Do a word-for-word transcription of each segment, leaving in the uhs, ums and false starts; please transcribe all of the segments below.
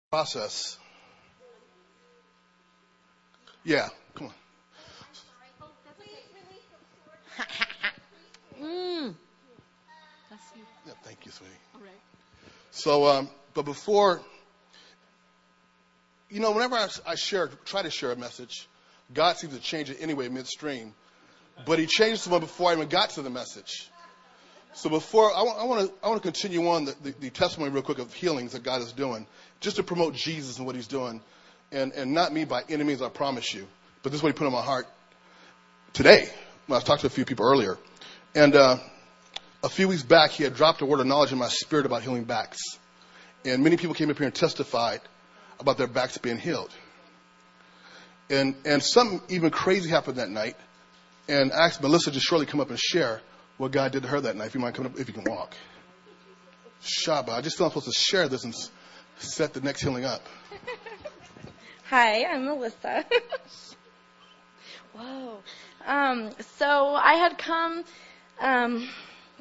Process. Yeah, come on. mm. Yeah, thank you, sweetie. All right. So, um, but before, you know, whenever I, I share, try to share a message, God seems to change it anyway midstream. But He changed someone before I even got to the message. So before, I want to I want to continue on the, the, the testimony real quick of healings that God is doing, just to promote Jesus and what He's doing, and, and not me by any means, I promise you. But this is what He put on my heart today. When I talked to a few people earlier. And uh, a few weeks back, He had dropped a word of knowledge in my spirit about healing backs. And many people came up here and testified about their backs being healed. And and something even crazy happened that night. And I asked Melissa to shortly come up and share what God did to her that night, if you mind coming up, if you can walk. Shaba, I just feel I'm supposed to share this and set the next healing up. Hi, I'm Melissa. Whoa. Um, so I had come um,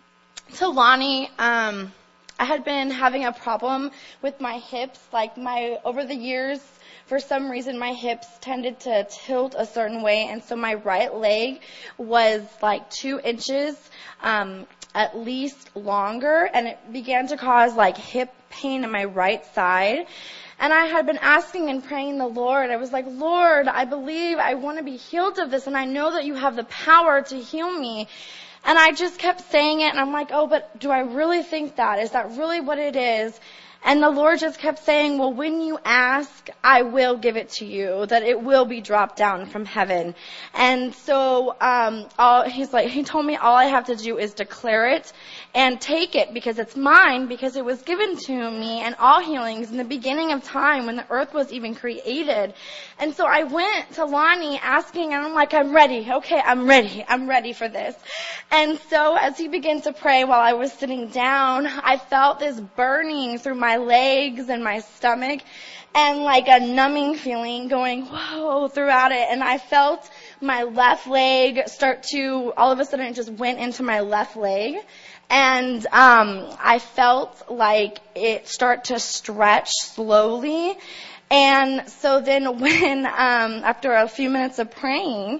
to Lonnie. Um, I had been having a problem with my hips. Like my over the years, for some reason, my hips tended to tilt a certain way, and so my right leg was like two inches um, at least longer, and it began to cause like hip pain in my right side. And I had been asking and praying the Lord. I was like, Lord, I believe I want to be healed of this, and I know that you have the power to heal me. And I just kept saying it, and I'm like, oh, but do I really think that? Is that really what it is? And the Lord just kept saying, well, when you ask, I will give it to you, that it will be dropped down from heaven. And so um, all, he's like, he told me all I have to do is declare it and take it because it's mine, because it was given to me, and all healings in the beginning of time when the earth was even created. And so I went to Lonnie asking, and I'm like, I'm ready. Okay, I'm ready. I'm ready for this. And so as he began to pray while I was sitting down, I felt this burning through my legs and my stomach, and like a numbing feeling going, whoa, throughout it. And I felt my left leg start to, all of a sudden it just went into my left leg. And um I felt like it start to stretch slowly. And so then when, um, after a few minutes of praying,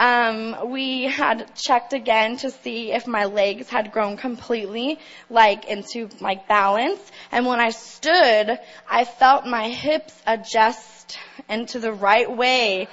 um, we had checked again to see if my legs had grown completely, like, into, like, balance. And when I stood, I felt my hips adjust into the right way.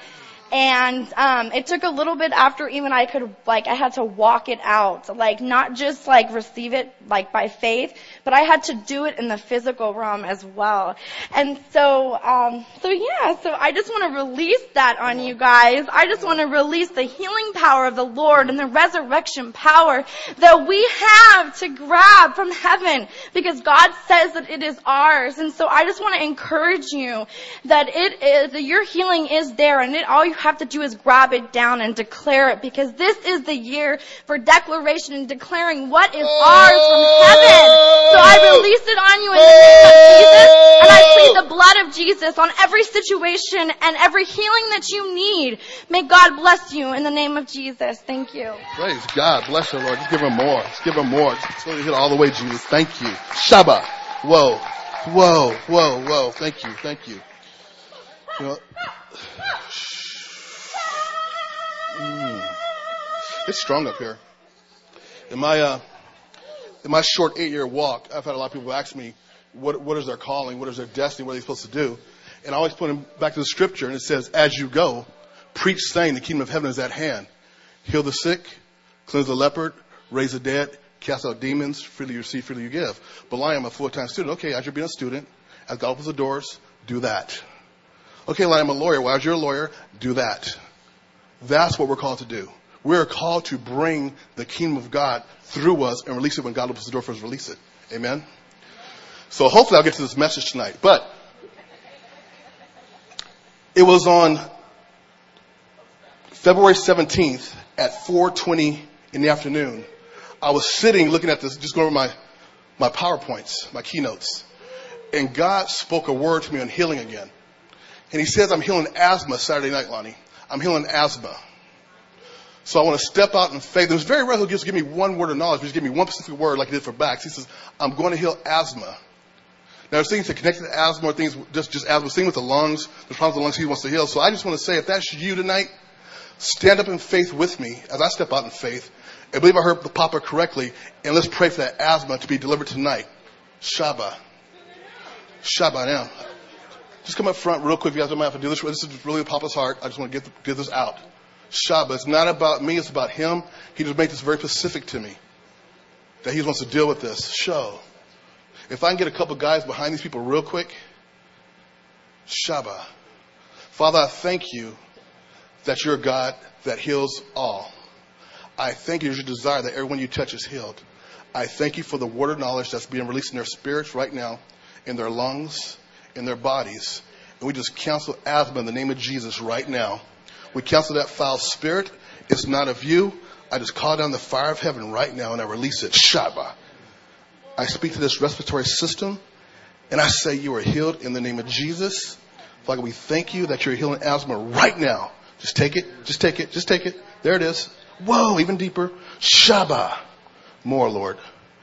And um it took a little bit after even I could, like, I had to walk it out, like, not just, like, receive it, like, by faith, but I had to do it in the physical realm as well. And so, um so yeah, so I just want to release that on you guys. I just want to release the healing power of the Lord and the resurrection power that we have to grab from heaven, because God says that it is ours. And so I just want to encourage you that it is, that your healing is there, and it all you have to do is grab it down and declare it, because this is the year for declaration and declaring what is ours from heaven. So I release it on you in the name of Jesus, and I plead the blood of Jesus on every situation and every healing that you need. May God bless you in the name of Jesus. Thank you. Praise God. Bless her, Lord. Just give her more. Just give her more. Just let her hit all the way, Jesus. Thank you. Shaba. Whoa. Whoa. Whoa. Whoa. Thank you. Thank you. You know, mm, it's strong up here. In my, uh, in my short eight-year walk, I've had a lot of people ask me, what, what is their calling? What is their destiny? What are they supposed to do? And I always put them back to the scripture, and it says, as you go, preach saying the kingdom of heaven is at hand. Heal the sick, cleanse the leopard, raise the dead, cast out demons, freely you receive, freely you give. But I am a full-time student. Okay, as you're being a student, as God opens the doors, do that. Okay, Lyle, I'm a lawyer. Well, as you're a lawyer, do that. That's what we're called to do. We're called to bring the kingdom of God through us and release it when God opens the door for us to release it. Amen? So hopefully I'll get to this message tonight. But it was on February seventeenth at four twenty in the afternoon. I was sitting looking at this, just going over my, my PowerPoints, my keynotes. And God spoke a word to me on healing again. And He says, I'm healing asthma Saturday night, Lonnie. I'm healing asthma. So I want to step out in faith. It was very rare He'll just give me one word of knowledge, but He'll give me one specific word like He did for backs. He says, I'm going to heal asthma. Now, there's things that connect to asthma, or things just, just asthma, things with the lungs, the problems with the lungs he wants to heal. So I just want to say, if that's you tonight, stand up in faith with me as I step out in faith. I believe I heard the Papa correctly, and let's pray for that asthma to be delivered tonight. Shabbat. Shabbat now. Just come up front real quick. If you guys don't have to do this. This is really Papa's heart. I just want to get, the, get this out. Shabbat. It's not about me. It's about him. He just made this very specific to me. That he wants to deal with this. Show. If I can get a couple guys behind these people real quick. Shabbat. Father, I thank you that you're a God that heals all. I thank you for your desire that everyone you touch is healed. I thank you for the word of knowledge that's being released in their spirits right now, in their lungs, in their bodies. And we just cancel asthma in the name of Jesus right now. We cancel that foul spirit. It's not of you. I just call down the fire of heaven right now and I release it. Shabbat. I speak to this respiratory system and I say you are healed in the name of Jesus. Father, we thank you that you're healing asthma right now. Just take it. Just take it. Just take it. There it is. Whoa, even deeper. Shabbat. More, Lord.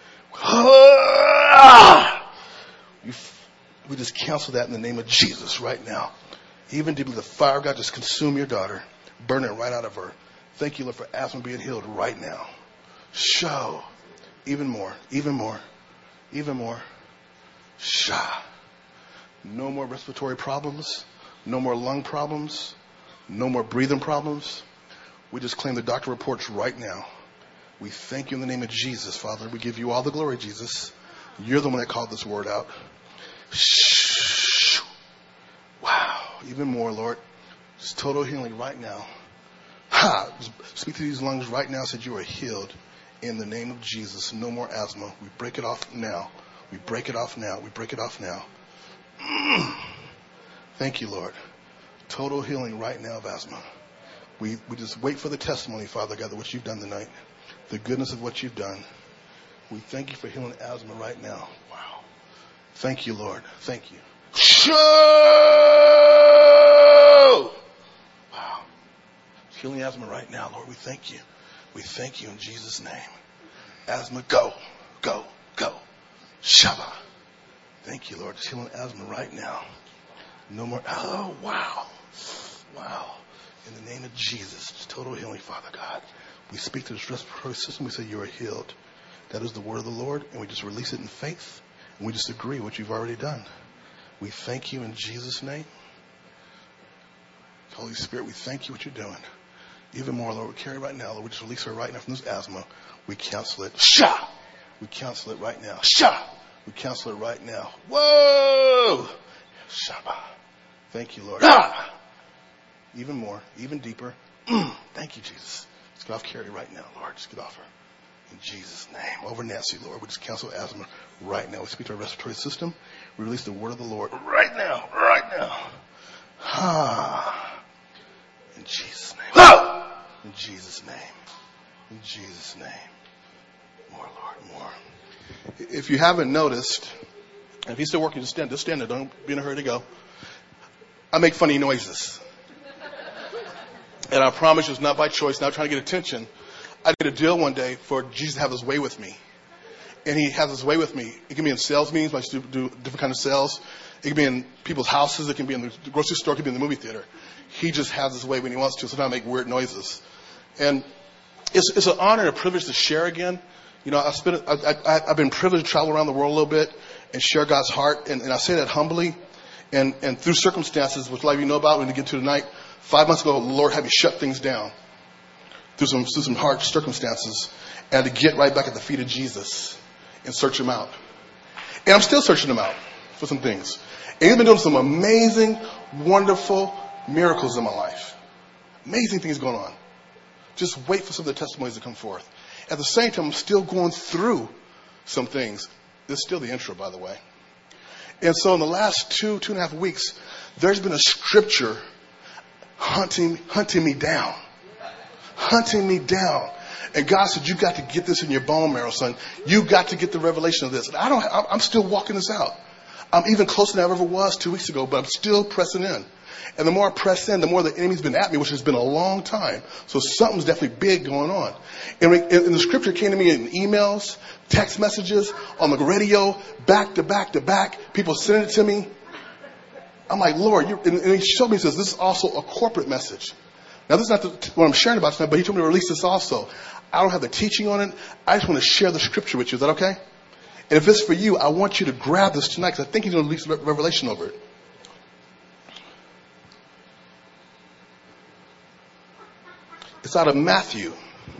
We just cancel that in the name of Jesus right now. Even deeply, the fire of God just consume your daughter. Burn it right out of her. Thank you, Lord, for asthma being healed right now. Show. Even more. Even more. Even more. Shah. No more respiratory problems. No more lung problems. No more breathing problems. We just claim the doctor reports right now. We thank you in the name of Jesus, Father. We give you all the glory, Jesus. You're the one that called this word out. Wow. Even more, Lord. Just total healing right now. Ha! Speak to these lungs right now. Said you are healed in the name of Jesus. No more asthma. We break it off now. We break it off now. We break it off now. Thank you, Lord. Total healing right now of asthma. We we just wait for the testimony, Father God, of what you've done tonight. The goodness of what you've done. We thank you for healing asthma right now. Wow. Thank you, Lord. Thank you. Show! Wow. Healing asthma right now, Lord. We thank you. We thank you in Jesus' name. Asthma, go, go, go. Shabbat. Thank you, Lord. Just healing asthma right now. No more. Oh, wow. Wow. In the name of Jesus, just total healing, Father God. We speak to this respiratory system. We say you are healed. That is the word of the Lord, and we just release it in faith, and we just agree what you've already done. We thank you in Jesus' name. Holy Spirit, we thank you what you're doing. Even more, Lord, we carry right now. Lord, we just release her right now from this asthma. We cancel it. Shah! We cancel it right now. Shah! We cancel it right now. Whoa! Shabbat. Thank you, Lord. Ah! Even more, even deeper. Thank you, Jesus. Just get off Carrie right now, Lord. Just get off her. In Jesus' name. Over Nancy, Lord. We just cancel asthma right now. We speak to our respiratory system. We release the word of the Lord right now. Right now. Ah. In Jesus' name. Ah! In Jesus' name. In Jesus' name. More, Lord, more. If you haven't noticed, if you're still working, just stand, just stand there. Don't be in a hurry to go. I make funny noises. And I promise you it's not by choice, not trying to get attention. I did a deal one day for Jesus to have his way with me. And he has his way with me. It can be in sales meetings. I used to do different kind of sales. It can be in people's houses. It can be in the grocery store. It can be in the movie theater. He just has his way when he wants to. Sometimes I make weird noises. And it's, it's an honor and a privilege to share again. You know, I spent, I, I, I've been privileged to travel around the world a little bit and share God's heart. And, and I say that humbly. And, and through circumstances, which a lot of you know about, we're going to get to tonight. Five months ago, the Lord had me shut things down through some, through some hard circumstances and to get right back at the feet of Jesus and search him out. And I'm still searching him out for some things. And he's been doing some amazing, wonderful miracles in my life. Amazing things going on. Just wait for some of the testimonies to come forth. At the same time, I'm still going through some things. This is still the intro, by the way. And so in the last two, two and a half weeks, there's been a scripture hunting, hunting me down. Hunting me down. And God said, you got to get this in your bone marrow, son. You got to get the revelation of this. And I don't, I'm still walking this out. I'm even closer than I ever was two weeks ago, but I'm still pressing in. And the more I press in, the more the enemy's been at me, which has been a long time. So something's definitely big going on. And, and the scripture came to me in emails, text messages, on the radio, back to back to back. People sending it to me. I'm like, Lord, you, and, and he showed me, he says, this is also a corporate message. Now, this is not the, what I'm sharing about tonight, but he told me to release this also. I don't have the teaching on it. I just want to share the scripture with you. Is that okay? And if it's for you, I want you to grab this tonight because I think he's going to release revelation over it. It's out of Matthew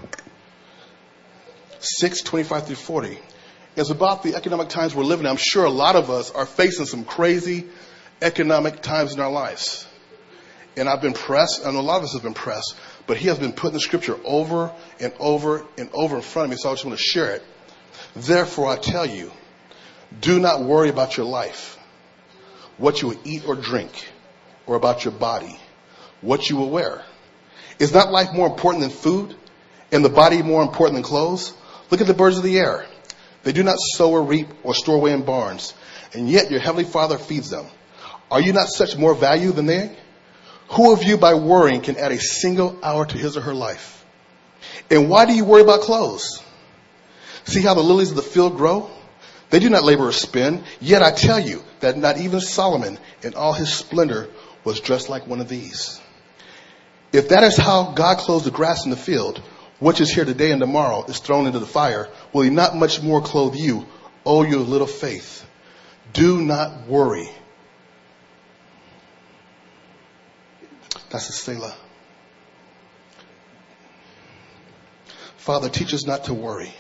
six, twenty-five through forty. It's about the economic times we're living in. I'm sure a lot of us are facing some crazy economic times in our lives. And I've been pressed, and a lot of us have been pressed, but he has been putting the scripture over and over and over in front of me, so I just want to share it. Therefore, I tell you, do not worry about your life, what you will eat or drink, or about your body, what you will wear. Is not life more important than food, and the body more important than clothes? Look at the birds of the air. They do not sow or reap or store away in barns, and yet your heavenly Father feeds them. Are you not such more value than they? Who of you by worrying can add a single hour to his or her life? And why do you worry about clothes? See how the lilies of the field grow? They do not labor or spin. Yet I tell you that not even Solomon in all his splendor was dressed like one of these. If that is how God clothes the grass in the field, which is here today and tomorrow is thrown into the fire, will he not much more clothe you, O you of little faith? Do not worry. That's the Selah. Father, teach us not to worry.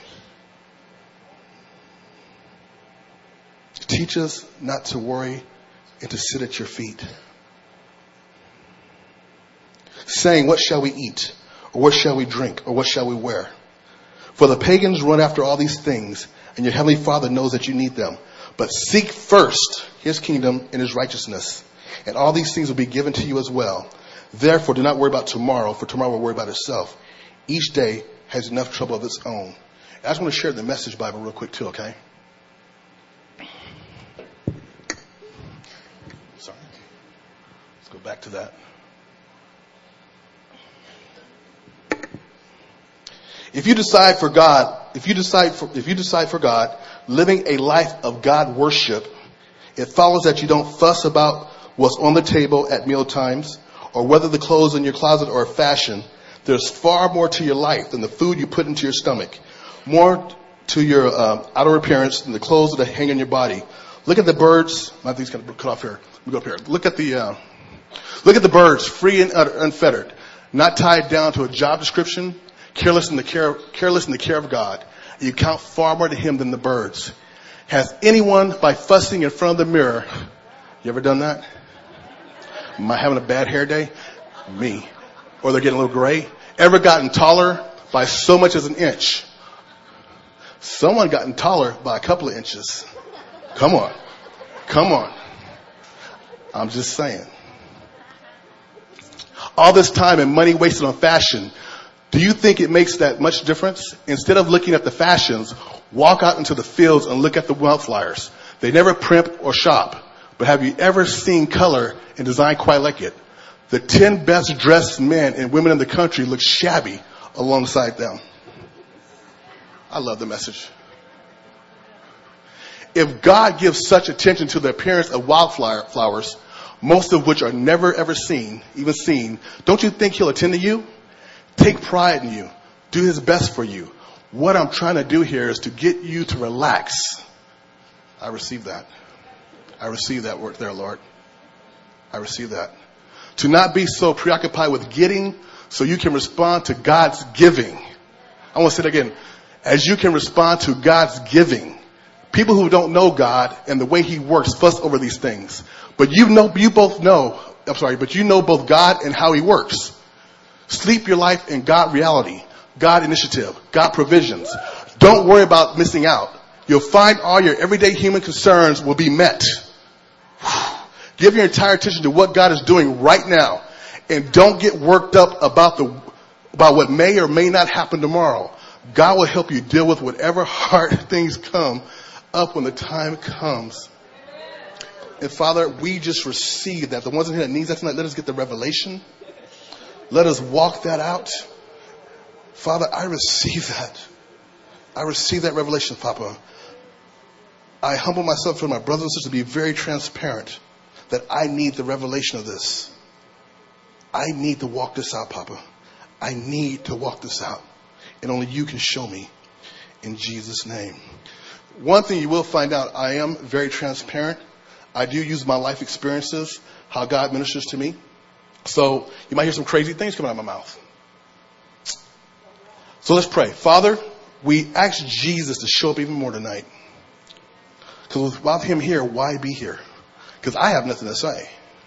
Teach us not to worry and to sit at your feet. Saying, what shall we eat? Or what shall we drink? Or what shall we wear? For the pagans run after all these things, and your heavenly Father knows that you need them. But seek first his kingdom and his righteousness, and all these things will be given to you as well. Therefore, do not worry about tomorrow, for tomorrow will worry about itself. Each day has enough trouble of its own. And I just want to share the Message Bible real quick too, okay? Sorry. Let's go back to that. If you decide for God, if you decide for, if you decide for God, living a life of God worship, it follows that you don't fuss about what's on the table at meal times or whether the clothes in your closet are fashion. There's far more to your life than the food you put into your stomach, more to your um, outer appearance than the clothes that hang on your body. Look at the birds. My thing's going to cut off here. Let me go up here. Look at the uh, look at the birds, free and unfettered, not tied down to a job description. Careless in the care, careless in the care of God. You count far more to him than the birds. Has anyone, by fussing in front of the mirror, you ever done that? Am I having a bad hair day? Me. Or they're getting a little gray. Ever gotten taller by so much as an inch? Someone gotten taller by a couple of inches. Come on. Come on. I'm just saying. All this time and money wasted on fashion. Do you think it makes that much difference? Instead of looking at the fashions, walk out into the fields and look at the wildflowers. They never primp or shop. But have you ever seen color and design quite like it? The ten best dressed men and women in the country look shabby alongside them. I love the Message. If God gives such attention to the appearance of wildflowers, most of which are never ever seen, even seen, don't you think he'll attend to you? Take pride in you. Do his best for you. What I'm trying to do here is to get you to relax. I receive that. I receive that word there, Lord. I receive that. To not be so preoccupied with getting so you can respond to God's giving. I want to say it again. As you can respond to God's giving. People who don't know God and the way he works fuss over these things. But you know, you both know, I'm sorry, but you know both God and how he works. Sleep your life in God reality, God initiative, God provisions. Don't worry about missing out. You'll find all your everyday human concerns will be met. Give your entire attention to what God is doing right now. And don't get worked up about the about what may or may not happen tomorrow. God will help you deal with whatever hard things come up when the time comes. And Father, we just receive that. The ones in here that needs that tonight, let us get the revelation. Let us walk that out. Father, I receive that. I receive that revelation, Papa. I humble myself for my brothers and sisters to be very transparent that I need the revelation of this. I need to walk this out, Papa. I need to walk this out. And only you can show me in Jesus' name. One thing you will find out, I am very transparent. I do use my life experiences, how God ministers to me. So you might hear some crazy things coming out of my mouth. So let's pray. Father, we ask Jesus to show up even more tonight. Because without him here, why be here? Because I have nothing to say.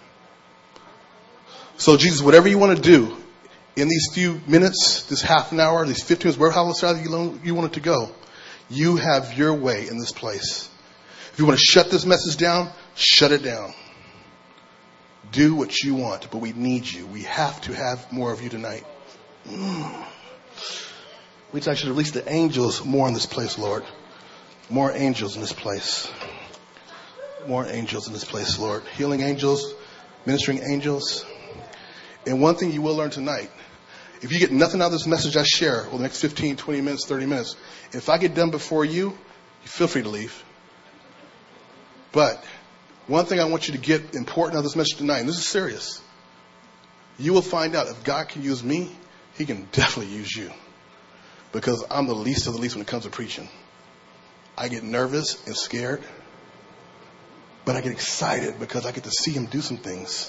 So Jesus, whatever you want to do in these few minutes, this half an hour, these fifteen minutes, wherever how you want it to go, you have your way in this place. If you want to shut this message down, shut it down. Do what you want, but we need you. We have to have more of you tonight. Mm. We should release the angels more in this place, Lord. More angels in this place. More angels in this place, Lord. Healing angels, ministering angels. And one thing you will learn tonight, if you get nothing out of this message I share over the next fifteen, twenty minutes, thirty minutes, if I get done before you, you feel free to leave. But one thing I want you to get important out of this message tonight, and this is serious, you will find out if God can use me, he can definitely use you. Because I'm the least of the least when it comes to preaching. I get nervous and scared, but I get excited because I get to see him do some things.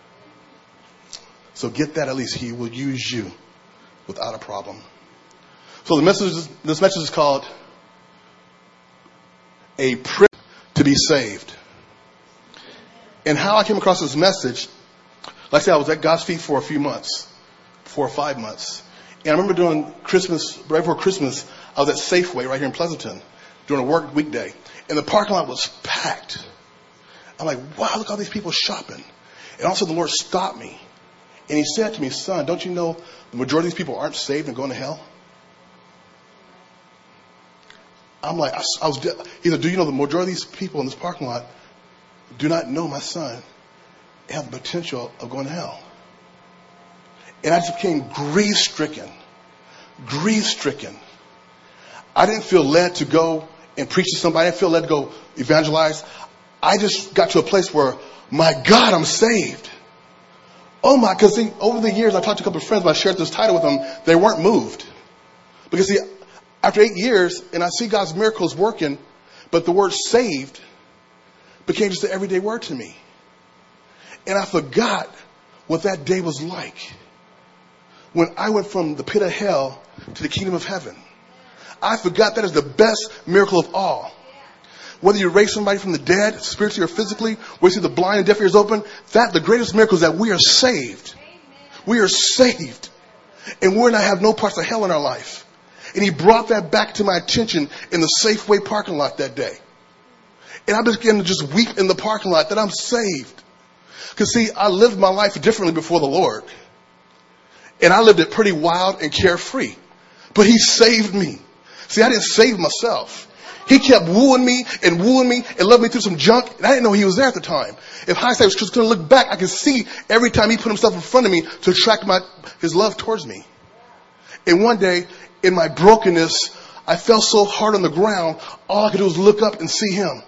So get that at least. He will use you without a problem. So the message, is, this message is called A Privilege to Be Saved. And how I came across this message, like I said, I was at God's feet for a few months, four or five months. And I remember doing Christmas, right before Christmas, I was at Safeway right here in Pleasanton during a work weekday. And the parking lot was packed. I'm like, wow, look at all these people shopping. And all of a sudden the Lord stopped me. And he said to me, son, don't you know the majority of these people aren't saved and going to hell? I'm like, I, I was, he said, do you know the majority of these people in this parking lot do not know my son and have the potential of going to hell? And I just became grief-stricken. Grief-stricken. I didn't feel led to go and preach to somebody. I didn't feel led to go evangelize. I just got to a place where, my God, I'm saved. Oh my, because see, over the years, I talked to a couple of friends, but I shared this title with them. They weren't moved. Because see, after eight years, and I see God's miracles working, but the word saved became just an everyday word to me. And I forgot what that day was like. When I went from the pit of hell to the kingdom of heaven. I forgot that is the best miracle of all. Whether you raise somebody from the dead, spiritually or physically, whether you see the blind and deaf ears open, that the greatest miracle is that we are saved. We are saved. And we're not have no parts of hell in our life. And he brought that back to my attention in the Safeway parking lot that day. And I began to just weep in the parking lot that I'm saved. Because see, I lived my life differently before the Lord. And I lived it pretty wild and carefree. But he saved me. See, I didn't save myself. He kept wooing me and wooing me and loved me through some junk. And I didn't know he was there at the time. If hindsight was just going to look back, I could see every time he put himself in front of me to attract my his love towards me. And one day, in my brokenness, I fell so hard on the ground, all I could do was look up and see him.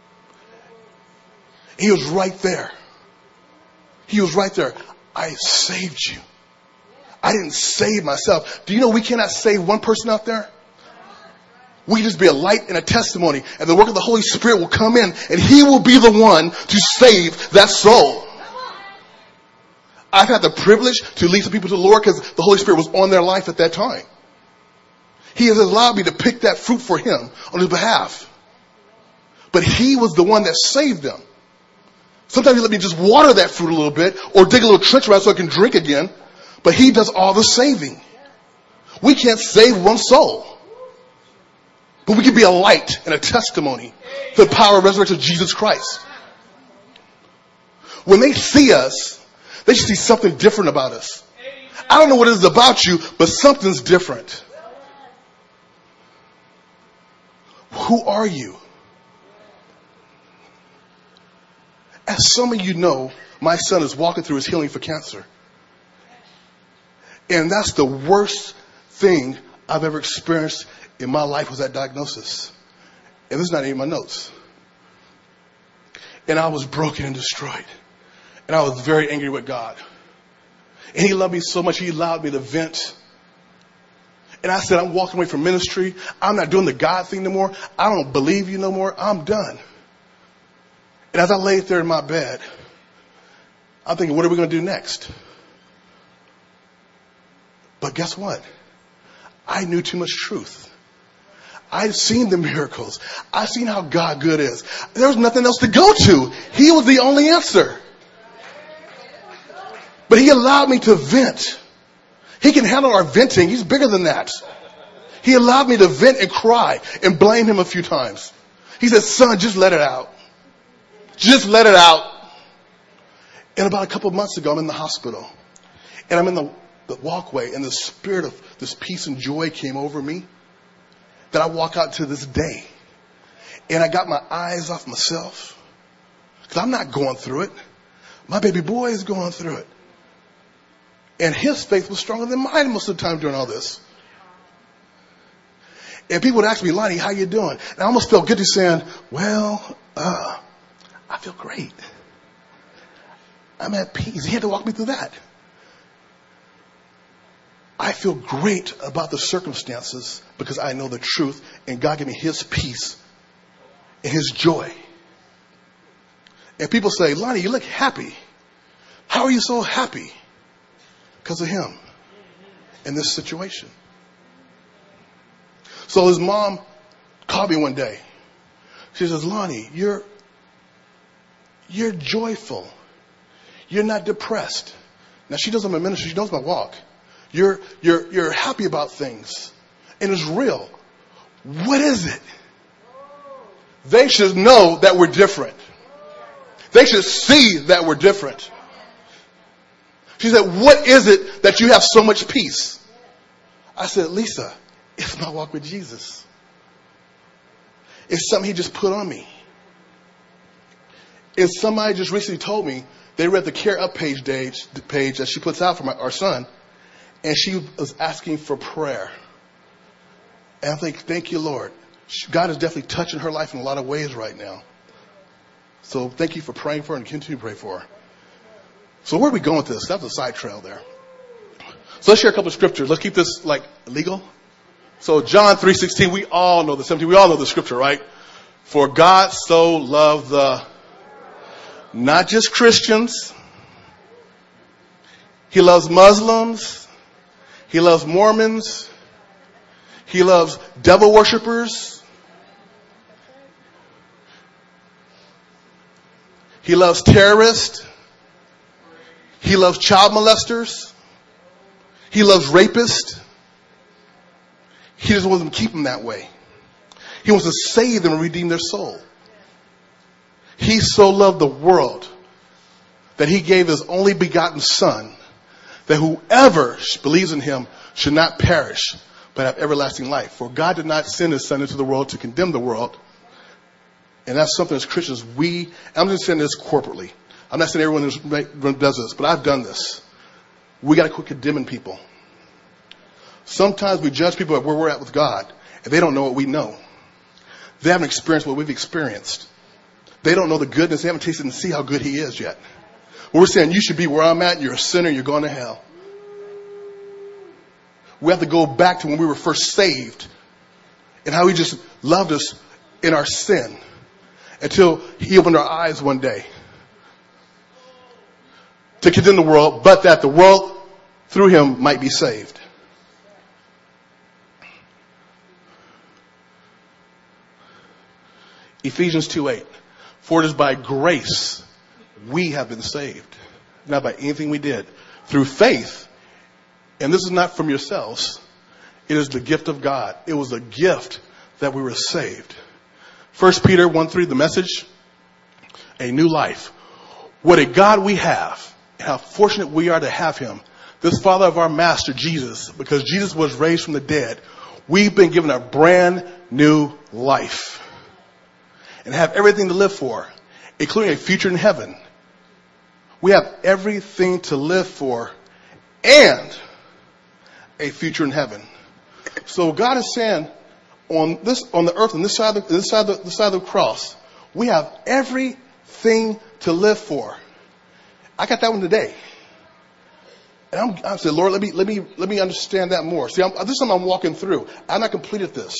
He was right there. He was right there. I saved you. I didn't save myself. Do you know we cannot save one person out there? We can just be a light and a testimony, and the work of the Holy Spirit will come in, and he will be the one to save that soul. I've had the privilege to lead some people to the Lord because the Holy Spirit was on their life at that time. He has allowed me to pick that fruit for him on his behalf. But he was the one that saved them. Sometimes he let me just water that fruit a little bit or dig a little trench around so I can drink again. But he does all the saving. We can't save one soul. But we can be a light and a testimony to the power of resurrection of Jesus Christ. When they see us, they should see something different about us. I don't know what it is about you, but something's different. Who are you? As some of you know, my son is walking through his healing for cancer. And that's the worst thing I've ever experienced in my life, was that diagnosis. And this is not even my notes. And I was broken and destroyed. And I was very angry with God. And he loved me so much, he allowed me to vent. And I said, I'm walking away from ministry. I'm not doing the God thing no more. I don't believe you no more. I'm done. And as I laid there in my bed, I'm thinking, what are we going to do next? But guess what? I knew too much truth. I'd seen the miracles. I've seen how God good is. There was nothing else to go to. He was the only answer. But he allowed me to vent. He can handle our venting. He's bigger than that. He allowed me to vent and cry and blame him a few times. He said, son, just let it out. Just let it out. And about a couple of months ago, I'm in the hospital. And I'm in the, the walkway, and the spirit of this peace and joy came over me that I walk out to this day. And I got my eyes off myself, because I'm not going through it. My baby boy is going through it. And his faith was stronger than mine most of the time during all this. And people would ask me, Lonnie, how you doing? And I almost felt guilty saying, well, uh, I feel great. I'm at peace. He had to walk me through that. I feel great about the circumstances because I know the truth, and God gave me his peace and his joy. And people say, Lonnie, you look happy. How are you so happy? Because of him in this situation. So his mom called me one day. She says, Lonnie, you're, you're joyful. You're not depressed. Now, she knows I'm a minister. She knows my walk. You're, you're, you're happy about things. And it's real. What is it? They should know that we're different. They should see that we're different. She said, what is it that you have so much peace? I said, Lisa, it's my walk with Jesus. It's something he just put on me. And somebody just recently told me they read the Care Up page, the page that she puts out for my, our son, and she was asking for prayer. And I think, thank you, Lord. God is definitely touching her life in a lot of ways right now. So thank you for praying for her and continue to pray for her. So where are we going with this? That's a side trail there. So let's share a couple of scriptures. Let's keep this like legal. So John three sixteen, we all know the seventeen. We all know the scripture, right? For God so loved the, not just Christians. He loves Muslims. He loves Mormons. He loves devil worshipers. He loves terrorists. He loves child molesters. He loves rapists. He doesn't want them to keep them that way. He wants to save them and redeem their soul. He so loved the world that he gave his only begotten son, that whoever believes in him should not perish, but have everlasting life. For God did not send his son into the world to condemn the world. And that's something as Christians, we, I'm just saying this corporately. I'm not saying everyone does this, but I've done this. We got to quit condemning people. Sometimes we judge people at where we're at with God, and they don't know what we know. They haven't experienced what we've experienced. They don't know the goodness. They haven't tasted and see how good he is yet. Well, we're saying you should be where I'm at, and you're a sinner, and you're going to hell. We have to go back to when we were first saved and how he just loved us in our sin until he opened our eyes one day to condemn the world, but that the world through him might be saved. Ephesians two eight. For it is by grace we have been saved, not by anything we did. Through faith. And this is not from yourselves. It is the gift of God. It was a gift that we were saved. First Peter one three, the Message. A new life. What a God we have. How fortunate we are to have him. This Father of our Master, Jesus. Because Jesus was raised from the dead. We've been given a brand new life. And have everything to live for. including a future in heaven. We have everything to live for and a future in heaven. So God is saying on this, on the earth, on this side of the, this side of the, this side of the cross, we have everything to live for. I got that one today. And I'm, I said, Lord, let me, let me, let me understand that more. See, I'm, this is something I'm walking through. I've not completed this.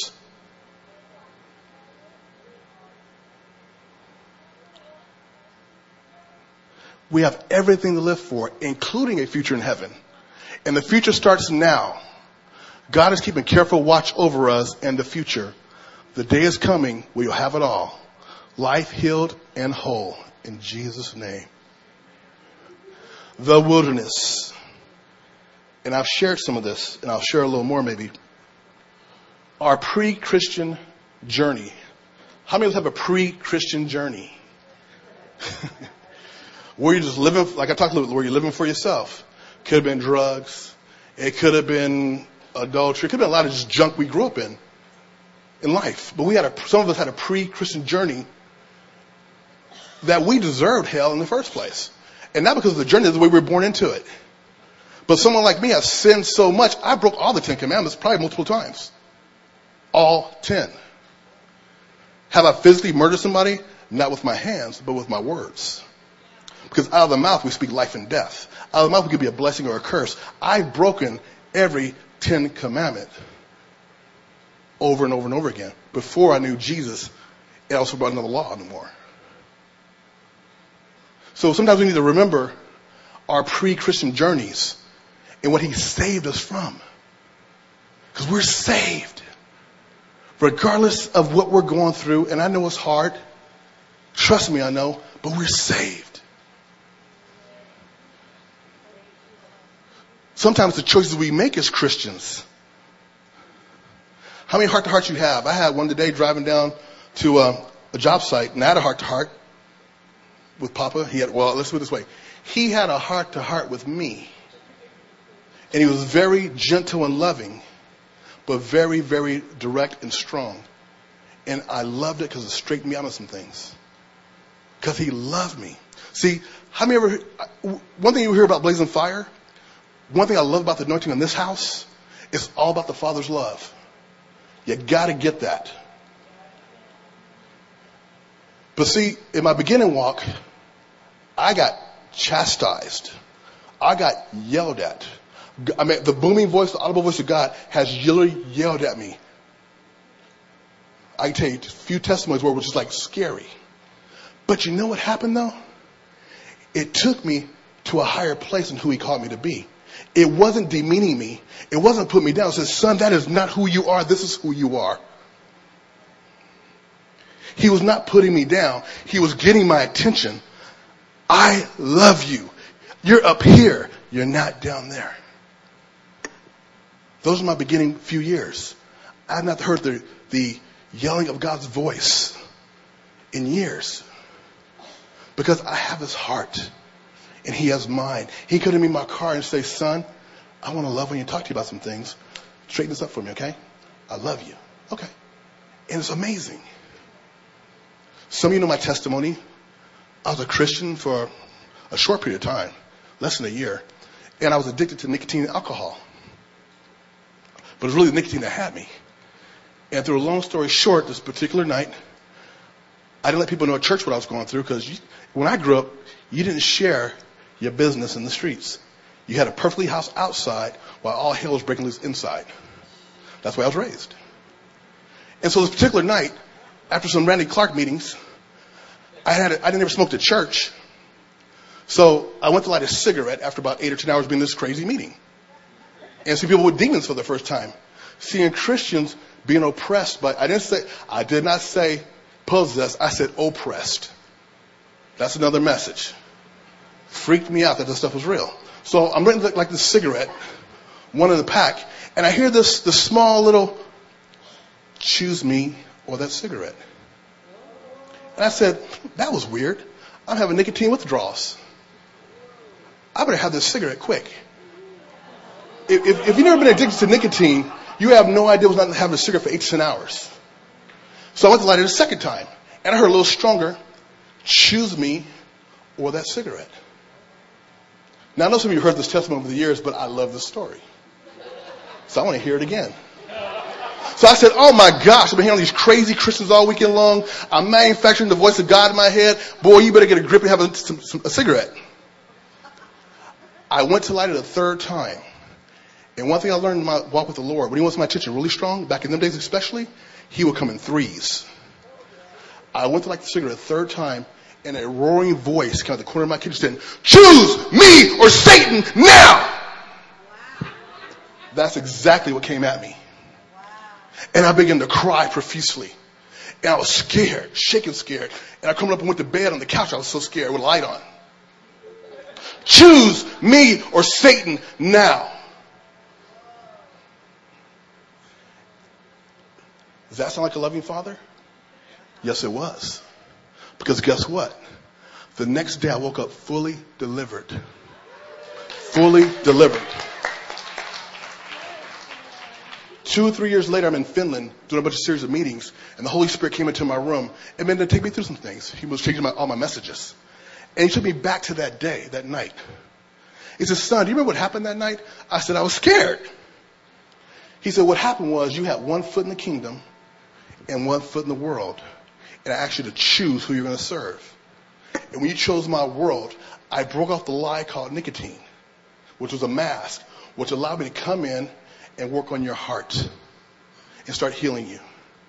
We have everything to live for, including a future in heaven. And the future starts now. God is keeping careful watch over us and the future. The day is coming where you'll have it all. Life healed and whole. In Jesus' name. The wilderness. And I've shared some of this, and I'll share a little more maybe. Our pre-Christian journey. How many of us have a pre-Christian journey? Where you're just living, like I talked a little bit, where you're living for yourself. Could have been drugs. It could have been adultery. It could have been a lot of just junk we grew up in, in life. But we had a, some of us had a pre-Christian journey that we deserved hell in the first place. And not because of the journey, that's the way we were born into it. But someone like me has sinned so much, I broke all the Ten Commandments probably multiple times. All ten. Have I physically murdered somebody? Not with my hands, but with my words. Because out of the mouth we speak life and death. Out of the mouth we could be a blessing or a curse. I've broken every Ten Commandment over and over and over again. Before I knew Jesus, it also brought another law anymore. So sometimes we need to remember our pre-Christian journeys and what he saved us from. Because we're saved. Regardless of what we're going through, and I know it's hard. Trust me, I know, but we're saved. Sometimes the choices we make as Christians. How many heart-to-hearts you have? I had one today driving down to uh, a job site, and I had a heart-to-heart with Papa. He had, well, let's put it this way. He had a heart-to-heart with me. And he was very gentle and loving, but very, very direct and strong. And I loved it because it straightened me out of some things. Because he loved me. See, how many ever, one thing you hear about Blazing Fire, one thing I love about the anointing in this house, is all about the Father's love. You got to get that. But see, in my beginning walk, I got chastised. I got yelled at. I mean, the booming voice, the audible voice of God has literally yelled at me. I can tell you a few testimonies where it was just like scary. But you know what happened though? It took me to a higher place than who he called me to be. It wasn't demeaning me. It wasn't putting me down. It said, son, that is not who you are. This is who you are. He was not putting me down. He was getting my attention. I love you. You're up here. You're not down there. Those are my beginning few years. I have not heard the, the yelling of God's voice in years. Because I have his heart. And he has mine. He could have me in my car and say, son, I want to love when you talk to you about some things. Straighten this up for me, okay? I love you. Okay. And it's amazing. Some of you know my testimony. I was a Christian for a short period of time, less than a year. And I was addicted to nicotine and alcohol. But it was really the nicotine that had me. And through a long story short, this particular night, I didn't let people know at church what I was going through because when I grew up, you didn't share your business in the streets. You had a perfectly house outside while all hell was breaking loose inside. That's why I was raised. And so this particular night, after some Randy Clark meetings, I had a, I didn't ever smoke at church. So I went to light a cigarette after about eight or ten hours being in this crazy meeting. And see people with demons for the first time. Seeing Christians being oppressed by, I didn't say, I did not say possessed, I said oppressed. That's another message. Freaked me out that this stuff was real. So I'm writing like this cigarette, one in the pack, and I hear this, this small little, choose me or that cigarette. And I said, that was weird. I'm having nicotine withdrawals. I better have this cigarette quick. If, if, if you've never been addicted to nicotine, you have no idea what's not having a cigarette for eight to ten hours. So I went to light it a second time, and I heard a little stronger, Choose me or that cigarette. Now, I know some of you heard this testimony over the years, but I love this story. So I want to hear it again. So I said, oh my gosh, I've been hearing these crazy Christians all weekend long. I'm manufacturing the voice of God in my head. Boy, you better get a grip and have a, some, some, a cigarette. I went to light it a third time. And one thing I learned in my walk with the Lord, when he wants my attention really strong, back in them days especially, he would come in threes. I went to light the cigarette a third time, and a roaring voice came out of the corner of my kitchen saying, choose me or Satan now! That's exactly what came at me. And I began to cry profusely. And I was scared, shaking scared. And I come up and went to bed on the couch. I was so scared with a light on. Choose me or Satan now. Does that sound like a loving father? Yes, it was. Because guess what? The next day I woke up fully delivered. Fully delivered. Two or three years later, I'm in Finland doing a bunch of series of meetings, and the Holy Spirit came into my room and began to take me through some things. He was changing my, all my messages. And he took me back to that day, that night. He said, son, do you remember what happened that night? I said, I was scared. He said, what happened was you had one foot in the kingdom and one foot in the world. And I asked you to choose who you're going to serve. And when you chose my world, I broke off the lie called nicotine, which was a mask, which allowed me to come in and work on your heart and start healing you.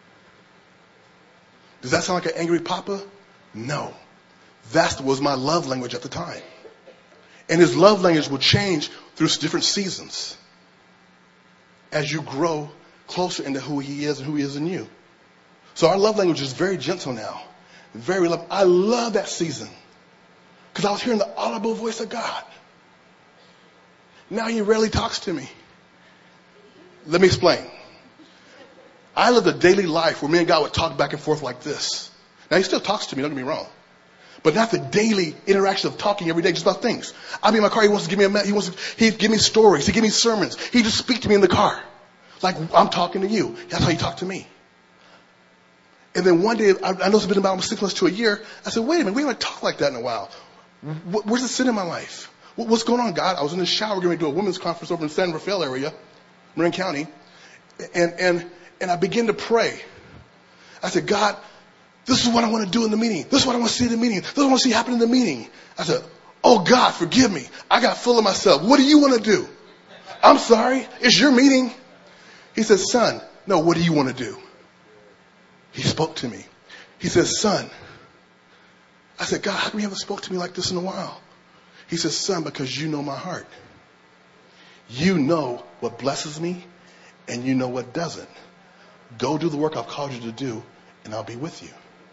Does that sound like an angry papa? No. That was my love language at the time. And his love language will change through different seasons as you grow closer into who he is and who he is in you. So our love language is very gentle now. Very love. I love that season because I was hearing the audible voice of God. Now he rarely talks to me. Let me explain. I lived a daily life where me and God would talk back and forth like this. Now he still talks to me, don't get me wrong. But not the daily interaction of talking every day just about things. I'll be in my car, he wants to give me a, he wants to, he'd give me stories, he'd give me sermons. He'd just speak to me in the car. Like I'm talking to you. That's how he talked to me. And then one day, I, I know it's been about six months to a year. I said, wait a minute, we haven't talked like that in a while. Where's the sin in my life? What's going on, God? I was in the shower getting ready to do a women's conference over in San Rafael area, Marin County. And, and, and I began to pray. I said, God, this is what I want to do in the meeting. This is what I want to see in the meeting. This is what I want to see happen in the meeting. I said, oh God, forgive me. I got full of myself. What do you want to do? I'm sorry. It's your meeting. He said, son, no, what do you want to do? He spoke to me. He said, son. I said, God, how come you haven't spoke to me like this in a while? He said, son, because you know my heart. You know what blesses me and you know what doesn't. Go do the work I've called you to do and I'll be with you.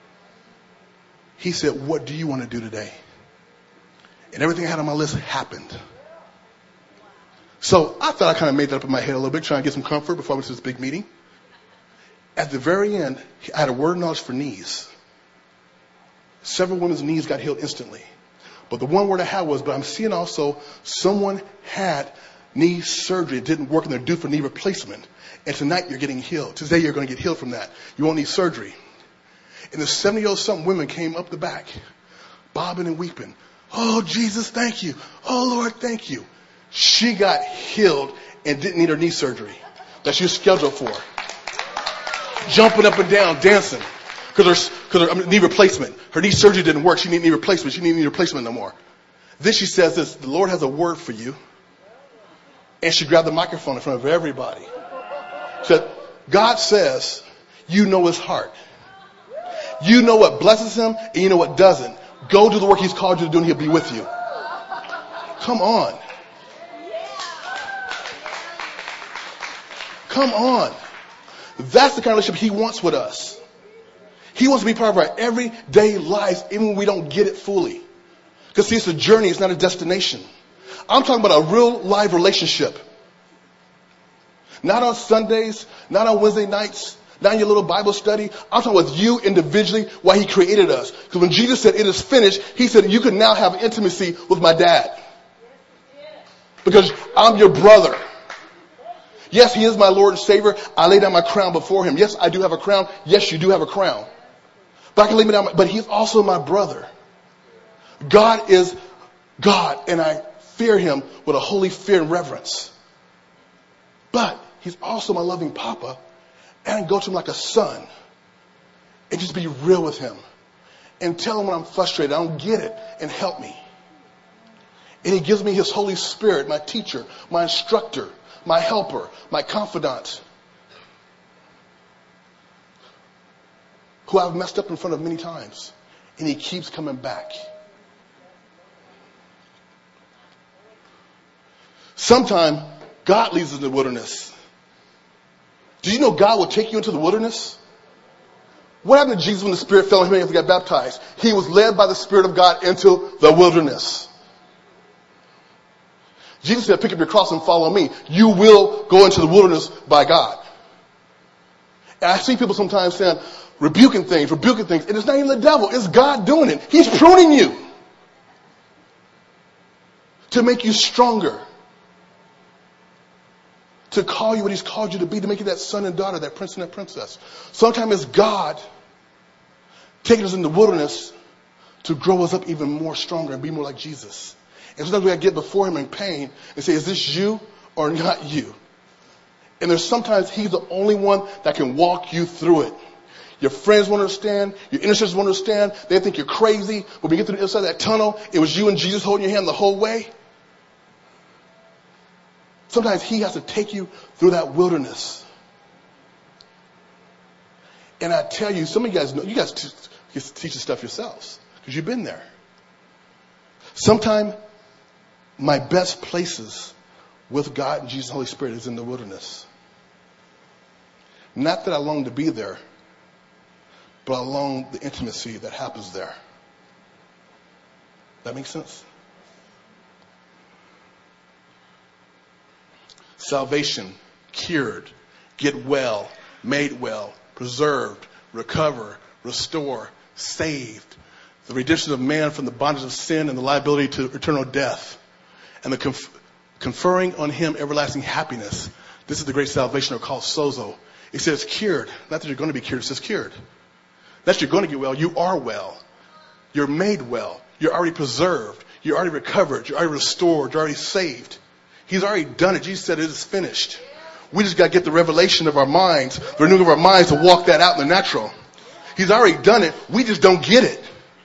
He said, what do you want to do today? And everything I had on my list happened. So I thought I kind of made that up in my head a little bit, trying to get some comfort before I went to this big meeting. At the very end, I had a word of knowledge for knees. Several women's knees got healed instantly. But the one word I had was, but I'm seeing also someone had knee surgery. It didn't work and they're due for knee replacement. And tonight you're getting healed. Today you're going to get healed from that. You won't need surgery. And the seventy-year-old something women came up the back, bobbing and weeping. Oh, Jesus, thank you. Oh, Lord, thank you. She got healed and didn't need her knee surgery that she was scheduled for. Jumping up and down, dancing. Because her, cause her I mean, knee replacement. Her knee surgery didn't work. She needed knee replacement. She needed knee replacement no more. Then she says this, the Lord has a word for you. And she grabbed the microphone in front of everybody. She said, God says, you know his heart. You know what blesses him and you know what doesn't. Go do the work he's called you to do and he'll be with you. Come on. Come on. That's the kind of relationship he wants with us. He wants to be part of our everyday lives even when we don't get it fully. Because see, it's a journey, it's not a destination. I'm talking about a real live relationship. Not on Sundays, not on Wednesday nights, not in your little Bible study. I'm talking with you individually, why he created us. Because when Jesus said it is finished, he said you can now have intimacy with my dad. Because I'm your brother. Yes, he is my Lord and Savior. I lay down my crown before him. Yes, I do have a crown. Yes, you do have a crown. But I can lay me down. But he's also my brother. God is God, and I fear him with a holy fear and reverence. But he's also my loving papa, and I go to him like a son and just be real with him and tell him when I'm frustrated, I don't get it, and help me. And he gives me his Holy Spirit, my teacher, my instructor, my helper, my confidant, who I've messed up in front of many times. And he keeps coming back. Sometime God leads us in the wilderness. Do you know God will take you into the wilderness? What happened to Jesus when the Spirit fell on him and he got baptized? He was led by the Spirit of God into the wilderness. Jesus said, pick up your cross and follow me. You will go into the wilderness by God. And I see people sometimes saying, rebuking things, rebuking things. And it's not even the devil. It's God doing it. He's pruning you to make you stronger. To call you what he's called you to be, to make you that son and daughter, that prince and that princess. Sometimes it's God taking us in the wilderness to grow us up even more stronger and be more like Jesus. And sometimes we got to get before him in pain and say, is this you or not you? And there's sometimes he's the only one that can walk you through it. Your friends won't understand. Your intercessors won't understand. They think you're crazy. But when you get to the other side of that tunnel, it was you and Jesus holding your hand the whole way. Sometimes he has to take you through that wilderness. And I tell you, some of you guys know, you guys t- teach this stuff yourselves because you've been there. Sometimes my best places with God and Jesus and the Holy Spirit is in the wilderness. Not that I long to be there, but I long the intimacy that happens there. That makes sense? Salvation, cured, get well, made well, preserved, recover, restore, saved. The redemption of man from the bondage of sin and the liability to eternal death. And the conf- conferring on him everlasting happiness. This is the great salvation, or called sozo. It says cured. Not that you're going to be cured, it says cured. That you're going to get well. You are well. You're made well. You're already preserved. You're already recovered. You're already restored. You're already saved. He's already done it. Jesus said it is finished. We just got to get the revelation of our minds, the renewing of our minds to walk that out in the natural. He's already done it. We just don't get it.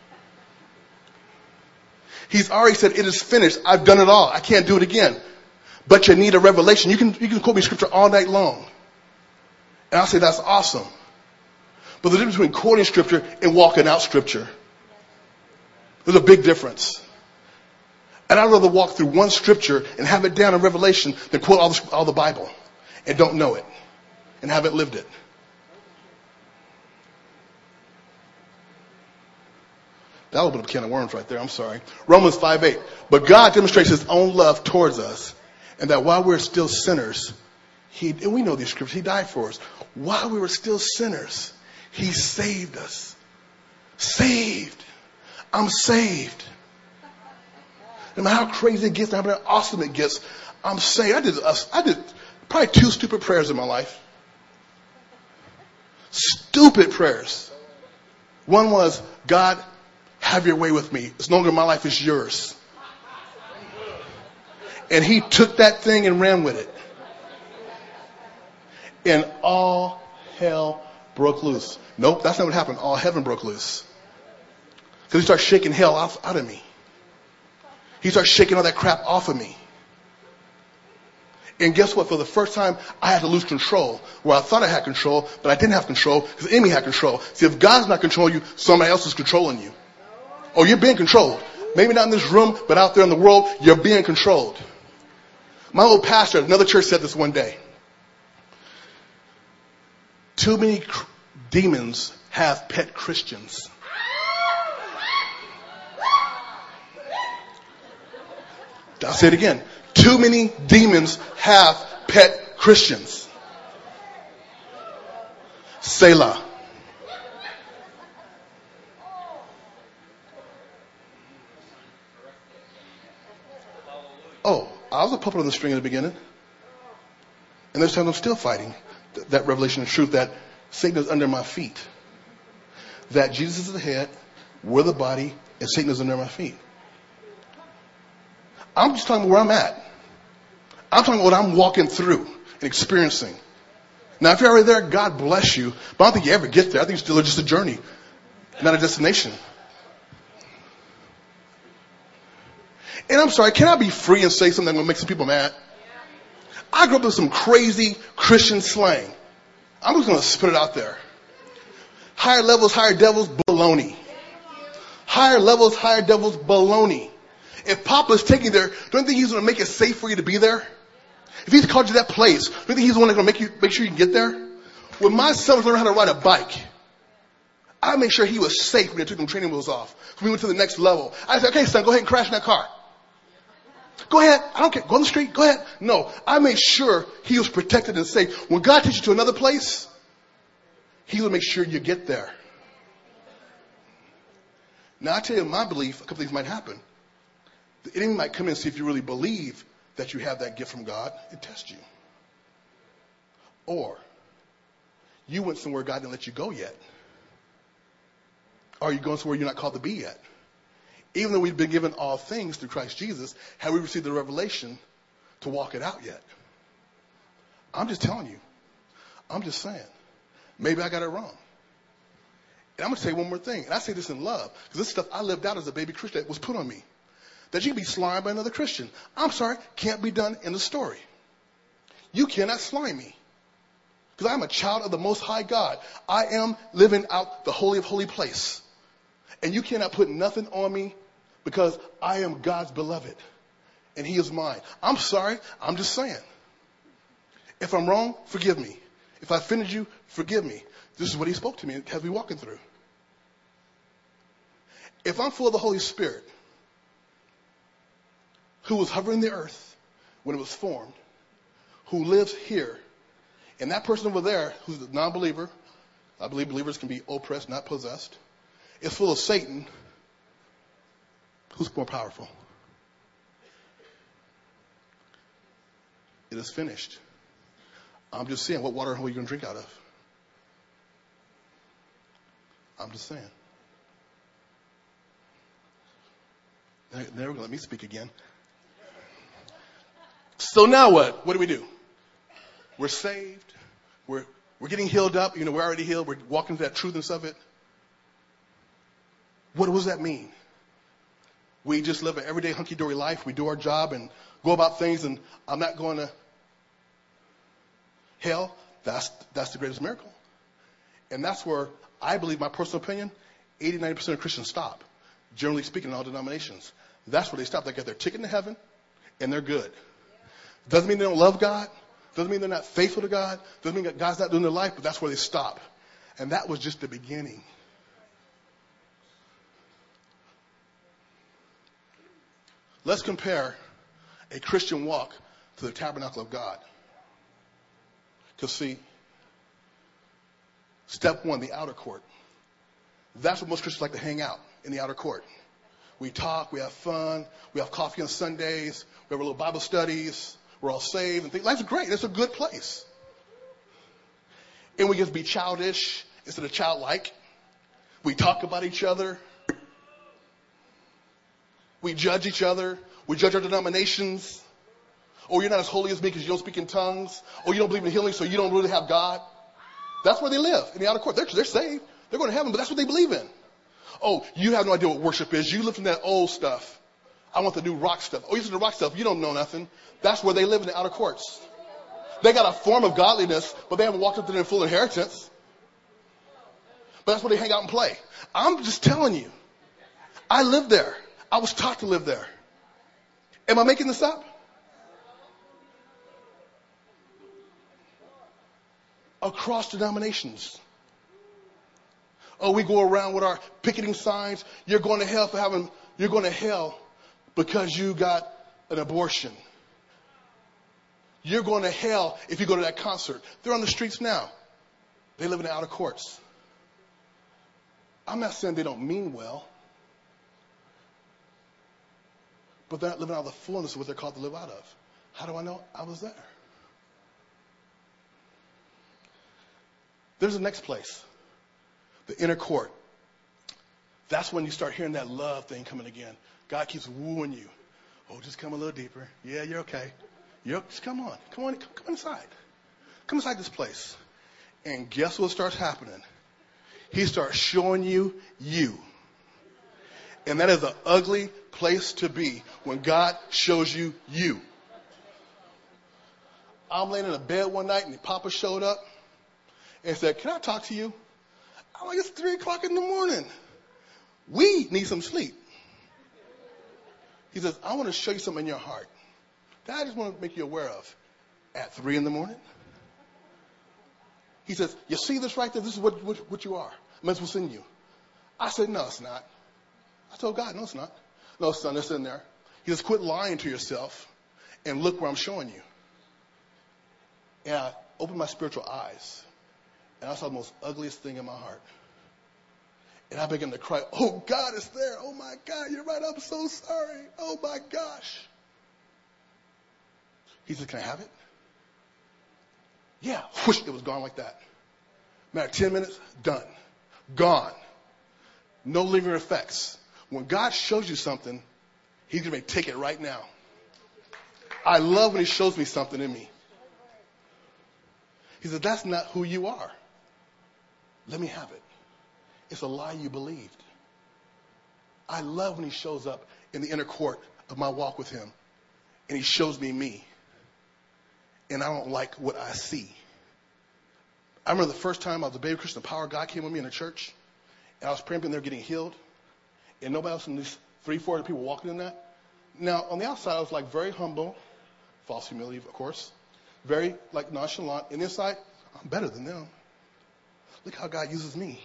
He's already said it is finished. I've done it all. I can't do it again. But you need a revelation. You can, you can quote me scripture all night long. And I'll say that's awesome. But the difference between quoting scripture and walking out scripture, there's a big difference. And I'd rather walk through one scripture and have it down in Revelation than quote all the, all the Bible and don't know it and haven't lived it. That opened up a can of worms right there. I'm sorry. Romans five eight. But God demonstrates his own love towards us, and that while we're still sinners, he, and we know these scriptures, he died for us. While we were still sinners, he saved us. Saved. I'm saved. No matter how crazy it gets, no matter how awesome it gets, I'm saved. I did, I did probably two stupid prayers in my life. Stupid prayers. One was, God, have your way with me. It's no longer my life, it's yours. And he took that thing and ran with it. And all hell broke loose. Nope, that's not what happened. All heaven broke loose. Because he started shaking hell off, out of me. He started shaking all that crap off of me. And guess what? For the first time, I had to lose control. Where I thought I had control, but I didn't have control because the enemy had control. See, if God's not controlling you, somebody else is controlling you. Oh, you're being controlled. Maybe not in this room, but out there in the world, you're being controlled. My old pastor at another church said this one day. Too many cr- demons have pet Christians. I'll say it again. Too many demons have pet Christians. Selah. Oh, I was a puppet on the string in the beginning. And there's times I'm still fighting th- that revelation of truth that Satan is under my feet. that Jesus is the head, we're the body, and Satan is under my feet. I'm just talking about where I'm at. I'm talking about what I'm walking through and experiencing. Now, if you're already there, God bless you. But I don't think you ever get there. I think it's still just a journey, not a destination. And I'm sorry, can I be free and say something that's going to make some people mad? I grew up with some crazy Christian slang. I'm just going to spit it out there. Higher levels, higher devils, baloney. Higher levels, higher devils, baloney. If Papa's taking you there, don't you think he's going to make it safe for you to be there? If he's called you to that place, don't you think he's the one that's going to make you make sure you can get there? When my son was learning how to ride a bike, I made sure he was safe when they took them training wheels off. So we went to the next level. I said, okay, son, go ahead and crash in that car. Go ahead. I don't care. Go on the street. Go ahead. No, I made sure he was protected and safe. When God takes you to another place, he will make sure you get there. Now, I tell you, my belief, a couple things might happen. The enemy might come in and see if you really believe that you have that gift from God and test you. Or you went somewhere God didn't let you go yet. Or you're going somewhere you're not called to be yet. Even though we've been given all things through Christ Jesus, have we received the revelation to walk it out yet? I'm just telling you. I'm just saying. Maybe I got it wrong. And I'm going to say one more thing. And I say this in love. Because this stuff I lived out as a baby Christian that was put on me. That you can be slimed by another Christian. I'm sorry, can't be done in the story. You cannot slime me. Because I'm a child of the Most High God. I am living out the holy of holy place. And you cannot put nothing on me because I am God's beloved. And he is mine. I'm sorry, I'm just saying. If I'm wrong, forgive me. If I offended you, forgive me. This is what he spoke to me and has me walking through. If I'm full of the Holy Spirit, who was hovering the earth when it was formed, who lives here, and that person over there who's a non-believer, I believe believers can be oppressed, not possessed, is full of Satan, who's more powerful? It is finished. I'm just saying, what water hole are you going to drink out of? I'm just saying. They're going to let me speak again. So now what? What do we do? We're saved. We're we're getting healed up. You know, we're already healed. We're walking through that truthness of it. What does that mean? We just live an everyday hunky-dory life. We do our job and go about things, and I'm not going to hell. That's that's the greatest miracle. And that's where I believe, my personal opinion, eighty, ninety percent of Christians stop. Generally speaking, in all denominations. That's where they stop. They get their ticket to heaven, and they're good. Doesn't mean they don't love God. Doesn't mean they're not faithful to God. Doesn't mean that God's not doing their life, but that's where they stop. And that was just the beginning. Let's compare a Christian walk to the tabernacle of God. Because see, step one, the outer court. That's what most Christians like to hang out, in the outer court. We talk, we have fun, we have coffee on Sundays, we have our little Bible studies, we're all saved and things. Life's great. It's a good place. And we get to be childish instead of childlike. We talk about each other. We judge each other. We judge our denominations. Oh, you're not as holy as me because you don't speak in tongues. Oh, you don't believe in healing, so you don't really have God. That's where they live, in the outer court. They're, they're saved. They're going to heaven, but that's what they believe in. Oh, you have no idea what worship is. You live in that old stuff. I want the new rock stuff. Oh, you listen to rock stuff. You don't know nothing. That's where they live, in the outer courts. They got a form of godliness, but they haven't walked up to their full inheritance. But that's where they hang out and play. I'm just telling you. I lived there. I was taught to live there. Am I making this up? Across denominations. Oh, we go around with our picketing signs. You're going to hell for having, you're going to hell because you got an abortion. You're going to hell if you go to that concert. They're on the streets now. They live in the outer courts. I'm not saying they don't mean well. But they're not living out of the fullness of what they're called to live out of. How do I know? I was there. There's the next place. The inner court. That's when you start hearing that love thing coming again. God keeps wooing you. Oh, just come a little deeper. Yeah, you're okay. You're, just come on. Come on. Come, come inside. Come inside this place. And guess what starts happening? He starts showing you you. And that is an ugly place to be when God shows you you. I'm laying in a bed one night and Papa showed up and said, can I talk to you? I'm like, it's three o'clock in the morning. We need some sleep. He says, I want to show you something in your heart that I just want to make you aware of. At three in the morning? He says, you see this right there? This is what, what, what you are. I mean, it's what's in you. I said, no, it's not. I told God, no, it's not. No, son, it's in there. He says, quit lying to yourself and look where I'm showing you. And I opened my spiritual eyes, and I saw the most ugliest thing in my heart. And I began to cry, oh, God is there. Oh, my God, you're right. I'm so sorry. Oh, my gosh. He said, can I have it? Yeah. Whoosh, it was gone like that. Matter of ten minutes, done. Gone. No lingering effects. When God shows you something, he's going to take it right now. I love when he shows me something in me. He said, that's not who you are. Let me have it. It's a lie you believed. I love when he shows up in the inner court of my walk with him, and he shows me me. And I don't like what I see. I remember the first time I was a baby Christian, the power of God came with me in the church, and I was praying and they were getting healed, and nobody else in these three, four other people walking in that. Now, on the outside, I was like very humble, false humility, of course, very like nonchalant. And inside, I'm better than them. Look how God uses me.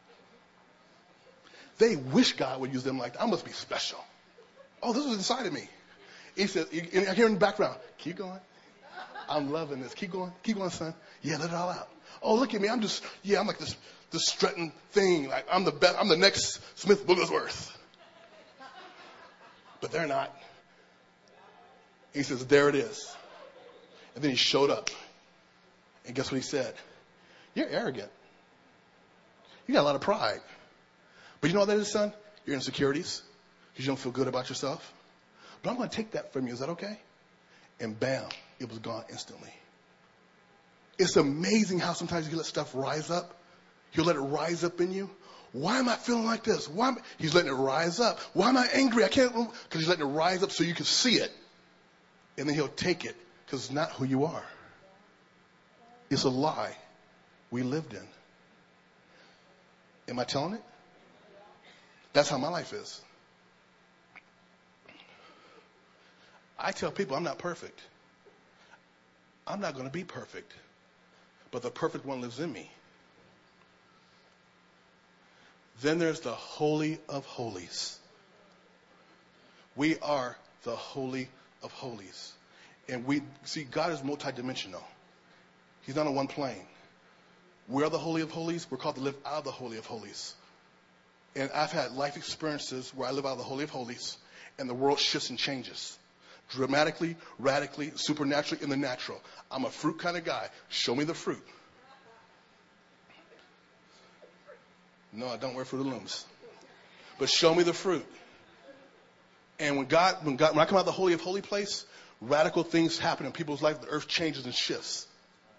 They wish God would use them like that. I must be special. Oh, this was inside of me. He said, and I hear in the background, keep going. I'm loving this. Keep going. Keep going, son. Yeah, let it all out. Oh, look at me. I'm just, yeah, I'm like this, this strutting thing. Like I'm the best. I'm the next Smith Wigglesworth. But they're not. He says, there it is. And then he showed up. And guess what he said? You're arrogant. You got a lot of pride. But you know what that is, son? Your insecurities. Because you don't feel good about yourself. But I'm going to take that from you. Is that okay? And bam, it was gone instantly. It's amazing how sometimes you can let stuff rise up. You'll let it rise up in you. Why am I feeling like this? Why am I? He's letting it rise up. Why am I angry? I can't, because he's letting it rise up so you can see it. And then he'll take it because it's not who you are. It's a lie we lived in. Am I telling it? That's how my life is. I tell people I'm not perfect. I'm not going to be perfect. But the perfect one lives in me. Then there's the Holy of Holies. We are the Holy of Holies. And we see God is multidimensional. He's not on one plane. We are the Holy of Holies. We're called to live out of the Holy of Holies. And I've had life experiences where I live out of the Holy of Holies, and the world shifts and changes. Dramatically, radically, supernaturally, in the natural. I'm a fruit kind of guy. Show me the fruit. No, I don't wear Fruit of the Looms. But show me the fruit. And when God, when God, when I come out of the Holy of Holy place, radical things happen in people's life. The earth changes and shifts.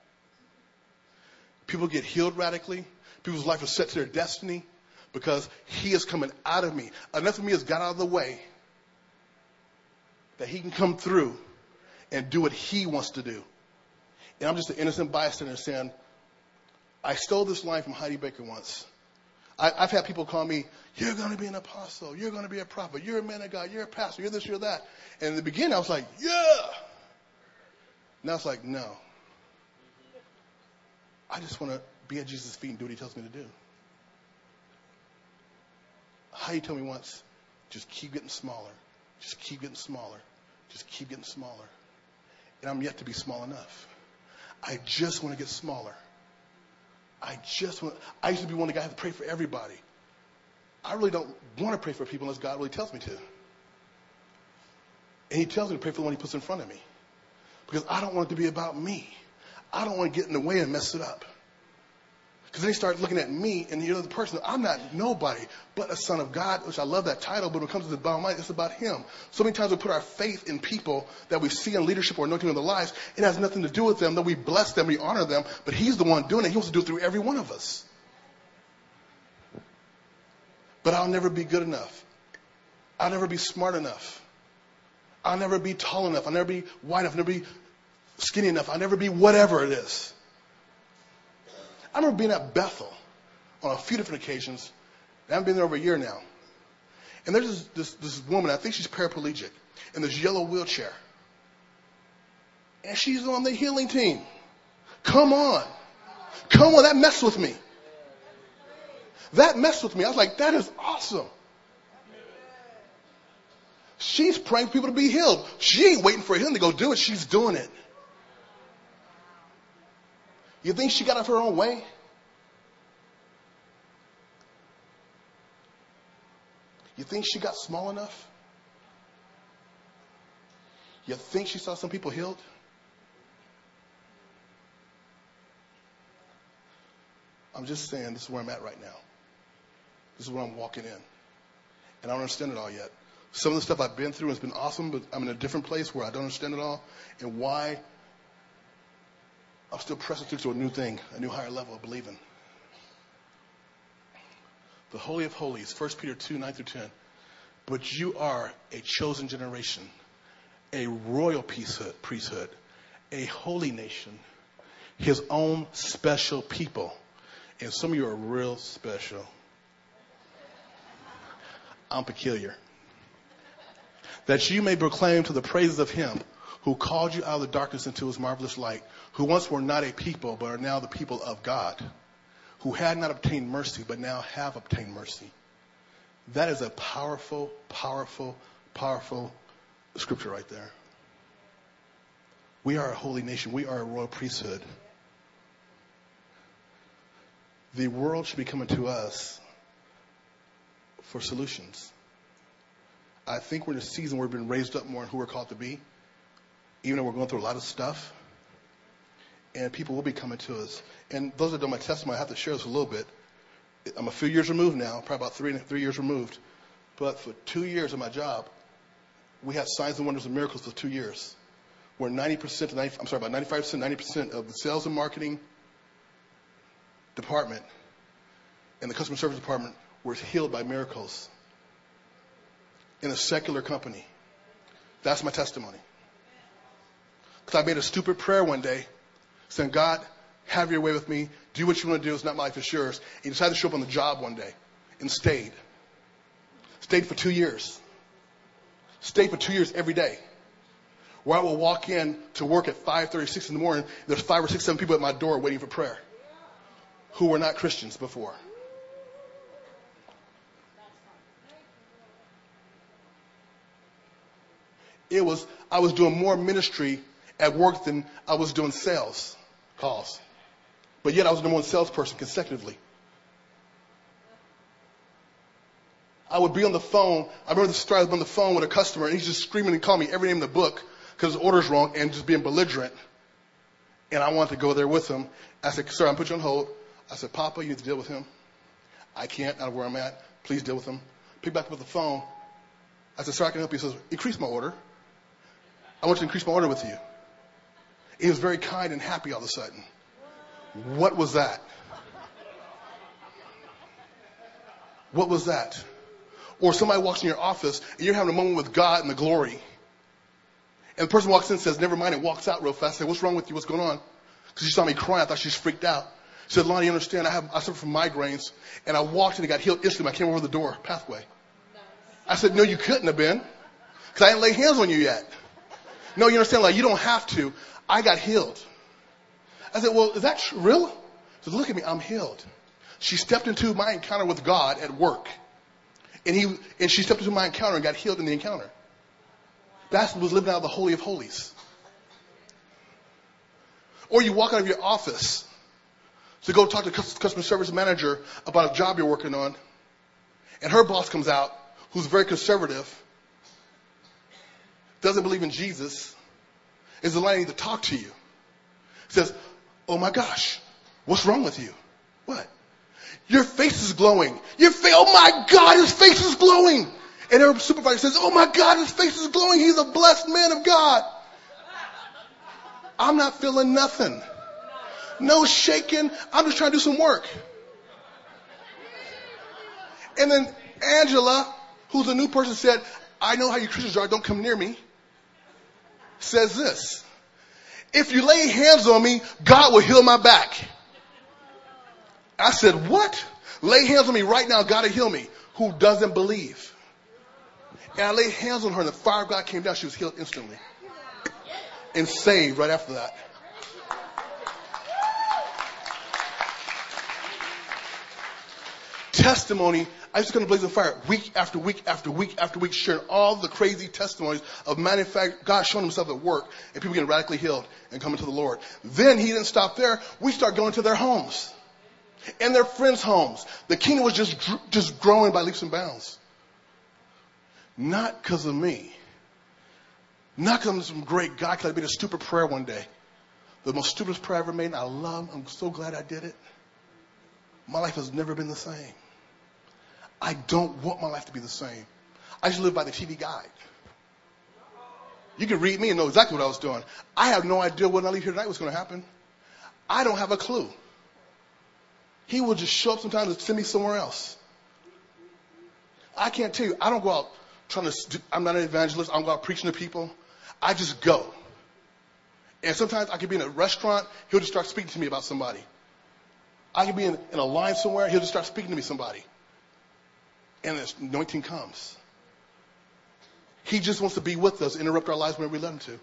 People get healed radically. People's life is set to their destiny because he is coming out of me. Enough of me has got out of the way that he can come through and do what he wants to do. And I'm just an innocent bystander saying, I stole this line from Heidi Baker once. I, I've had people call me, you're going to be an apostle. You're going to be a prophet. You're a man of God. You're a pastor. You're this, you're that. And in the beginning, I was like, yeah. Now it's like, no. I just want to be at Jesus' feet and do what he tells me to do. Heidi told me once, just keep getting smaller. Just keep getting smaller. Just keep getting smaller. And I'm yet to be small enough. I just want to get smaller. I just want, I used to be one of the guys that pray for everybody. I really don't want to pray for people unless God really tells me to. And he tells me to pray for the one he puts in front of me. Because I don't want it to be about me. I don't want to get in the way and mess it up. Because then he started looking at me and the other person. I'm not nobody but a son of God, which I love that title, but when it comes to the bottom line, it's about him. So many times we put our faith in people that we see in leadership or anointing in their lives. It has nothing to do with them. That we bless them, we honor them, but he's the one doing it. He wants to do it through every one of us. But I'll never be good enough. I'll never be smart enough. I'll never be tall enough. I'll never be wide enough. I'll never be skinny enough. I'll never be whatever it is. I remember being at Bethel on a few different occasions. And I've been there over a year now. And there's this, this, this woman, I think she's paraplegic, in this yellow wheelchair. And she's on the healing team. Come on. Come on, that messed with me. That messed with me. I was like, that is awesome. She's praying for people to be healed. She ain't waiting for him to go do it. She's doing it. You think she got out of her own way? You think she got small enough? You think she saw some people healed? I'm just saying this is where I'm at right now. This is where I'm walking in. And I don't understand it all yet. Some of the stuff I've been through has been awesome, but I'm in a different place where I don't understand it all. And why I'm still pressing through to a new thing, a new higher level of believing. The Holy of Holies, First Peter two, nine through ten. But you are a chosen generation, a royal priesthood, priesthood, a holy nation, his own special people. And some of you are real special. I'm peculiar. That you may proclaim to the praises of him who called you out of the darkness into his marvelous light, who once were not a people, but are now the people of God, who had not obtained mercy, but now have obtained mercy. That is a powerful, powerful, powerful scripture right there. We are a holy nation. We are a royal priesthood. The world should be coming to us for solutions. I think we're in a season where we've been raised up more in who we're called to be, even though we're going through a lot of stuff. And people will be coming to us. And those that know my testimony, I have to share this a little bit. I'm a few years removed now, probably about three, three years removed. But for two years of my job, we had signs and wonders and miracles for two years. Where ninety percent, to ninety, I'm sorry, about ninety-five percent, ninety percent of the sales and marketing department and the customer service department were healed by miracles in a secular company. That's my testimony. Because I made a stupid prayer one day saying, God, have your way with me. Do what you want to do. It's not my life, it's yours. And he decided to show up on the job one day and stayed. Stayed for two years. Stayed for two years every day. Where I will walk in to work at five thirty, six in the morning. There's five or six, seven people at my door waiting for prayer who were not Christians before. It was, I was doing more ministry at work than I was doing sales calls. But yet I was the number one salesperson consecutively. I would be on the phone. I remember the story. I was on the phone with a customer, and he's just screaming and calling me every name in the book because his order's wrong and just being belligerent. And I wanted to go there with him. I said, sir, I'm putting you on hold. I said, Papa, you need to deal with him. I can't, out of where I'm at. Please deal with him. Pick back up with the phone. I said, sir, I can help you. He says, increase my order. I want to increase my order with you. He was very kind and happy all of a sudden. What was that? What was that? Or somebody walks in your office and you're having a moment with God in the glory. And the person walks in and says, never mind, and walks out real fast. I say, what's wrong with you? What's going on? Because she saw me crying. I thought she was freaked out. She said, Lonnie, you understand, I have I suffer from migraines. And I walked in and got healed instantly. I came over the door, pathway. I said, no, you couldn't have been. Because I didn't lay hands on you yet. No, you understand, like, you don't have to. I got healed. I said, well, is that tr- real? She said, look at me, I'm healed. She stepped into my encounter with God at work. And he and she stepped into my encounter and got healed in the encounter. That was living out of the Holy of Holies. Or you walk out of your office to go talk to the customer service manager about a job you're working on. And her boss comes out, who's very conservative, doesn't believe in Jesus, is the line to talk to you. Says, oh my gosh, what's wrong with you? What? Your face is glowing. Your face, oh my God, his face is glowing. And their supervisor says, oh my God, his face is glowing. He's a blessed man of God. I'm not feeling nothing. No shaking. I'm just trying to do some work. And then Angela, who's a new person, said, I know how you Christians are. Don't come near me. Says this. If you lay hands on me, God will heal my back. I said, what? Lay hands on me right now. God will heal me. Who doesn't believe? And I laid hands on her and the fire of God came down. She was healed instantly. And saved right after that. Testimony. I used to come to Blazing Fire week after week after week after week, sharing all the crazy testimonies of matter of fact, God showing himself at work and people getting radically healed and coming to the Lord. Then he didn't stop there. We start going to their homes and their friends' homes. The kingdom was just, just growing by leaps and bounds. Not because of me. Not because I'm some great guy, because I made a stupid prayer one day. The most stupidest prayer I ever made, and I love, I'm so glad I did it. My life has never been the same. I don't want my life to be the same. I just live by the T V guide. You can read me and know exactly what I was doing. I have no idea when I leave here tonight what's going to happen. I don't have a clue. He will just show up sometimes and send me somewhere else. I can't tell you. I don't go out trying to, I'm not an evangelist. I don't go out preaching to people. I just go. And sometimes I could be in a restaurant. He'll just start speaking to me about somebody. I could be in, in a line somewhere. He'll just start speaking to me somebody. And the anointing comes. He just wants to be with us, interrupt our lives whenever we let him to.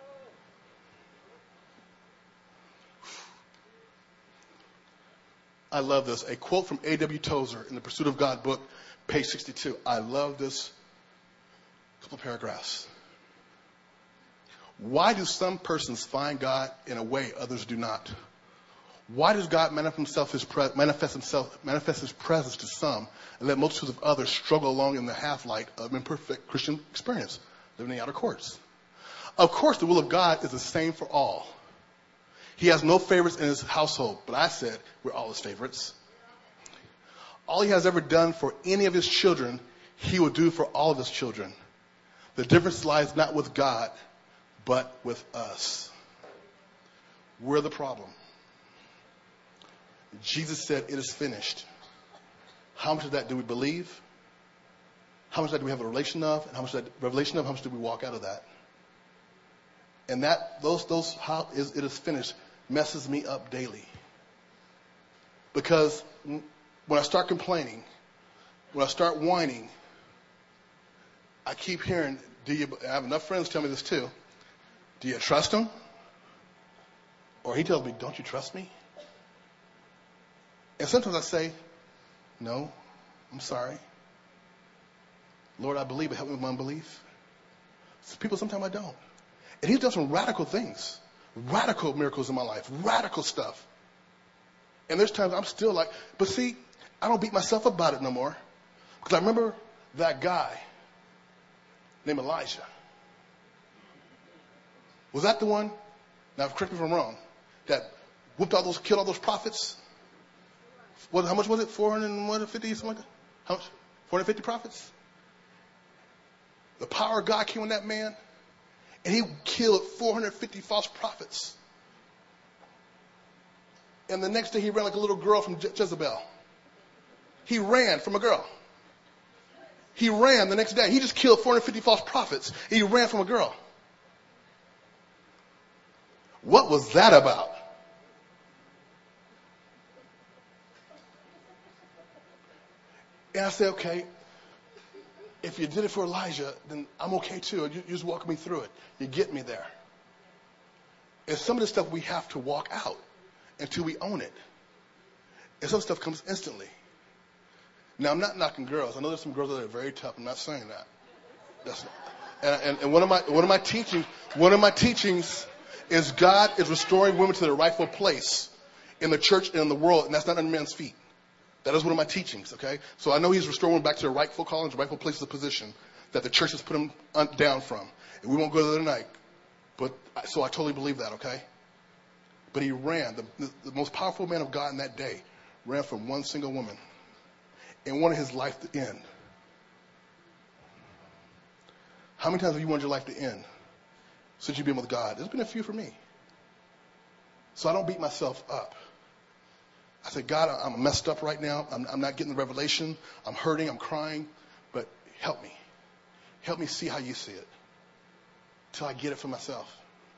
I love this. A quote from A W Tozer in the Pursuit of God book, page sixty-two. I love this couple of paragraphs. Why do some persons find God in a way others do not? Why does God manifest himself, his pre- manifest himself, manifest his presence to some and let multitudes of others struggle along in the half-light of imperfect Christian experience, living in the outer courts? Of course, the will of God is the same for all. He has no favorites in his household, but I said we're all his favorites. All he has ever done for any of his children, he will do for all of his children. The difference lies not with God, but with us. We're the problem. Jesus said, it is finished. How much of that do we believe? How much of that do we have a revelation of? And how much of that revelation of, how much do we walk out of that? And that, those, those, how is it is finished messes me up daily. Because when I start complaining, when I start whining, I keep hearing, do you, I have enough friends tell me this too. Do you trust him? Or he tells me, don't you trust me? And sometimes I say, no, I'm sorry. Lord, I believe, but help me with my unbelief. So people, sometimes I don't. And he's done some radical things, radical miracles in my life, radical stuff. And there's times I'm still like, but see, I don't beat myself up about it no more. Because I remember that guy named Elijah. Was that the one? Now, correct me if I'm wrong. That whooped all those, killed all those prophets? What, how much was it? four hundred fifty, something like that? How much? four hundred fifty prophets? The power of God came on that man, and he killed four hundred fifty false prophets. And the next day he ran like a little girl from Je- Jezebel. He ran from a girl. He ran the next day. He just killed four hundred fifty false prophets. And he ran from a girl. What was that about? And I said, okay, if you did it for Elijah, then I'm okay too. You, you just walk me through it. You get me there. And some of the stuff we have to walk out until we own it. And some stuff comes instantly. Now, I'm not knocking girls. I know there's some girls that are very tough. I'm not saying that. That's not, and, and, and one of my one of my teachings, one of my teachings is God is restoring women to their rightful place in the church and in the world, and that's not under men's feet. That is one of my teachings, okay? So I know he's restoring them back to their rightful callings, rightful places of position that the church has put them down from. And we won't go there tonight. But, so I totally believe that, okay? But he ran. The, the, the most powerful man of God in that day ran from one single woman and wanted his life to end. How many times have you wanted your life to end since you've been with God? There's been a few for me. So I don't beat myself up. I say, God, I'm messed up right now. I'm, I'm not getting the revelation. I'm hurting. I'm crying. But help me. Help me see how you see it till I get it for myself.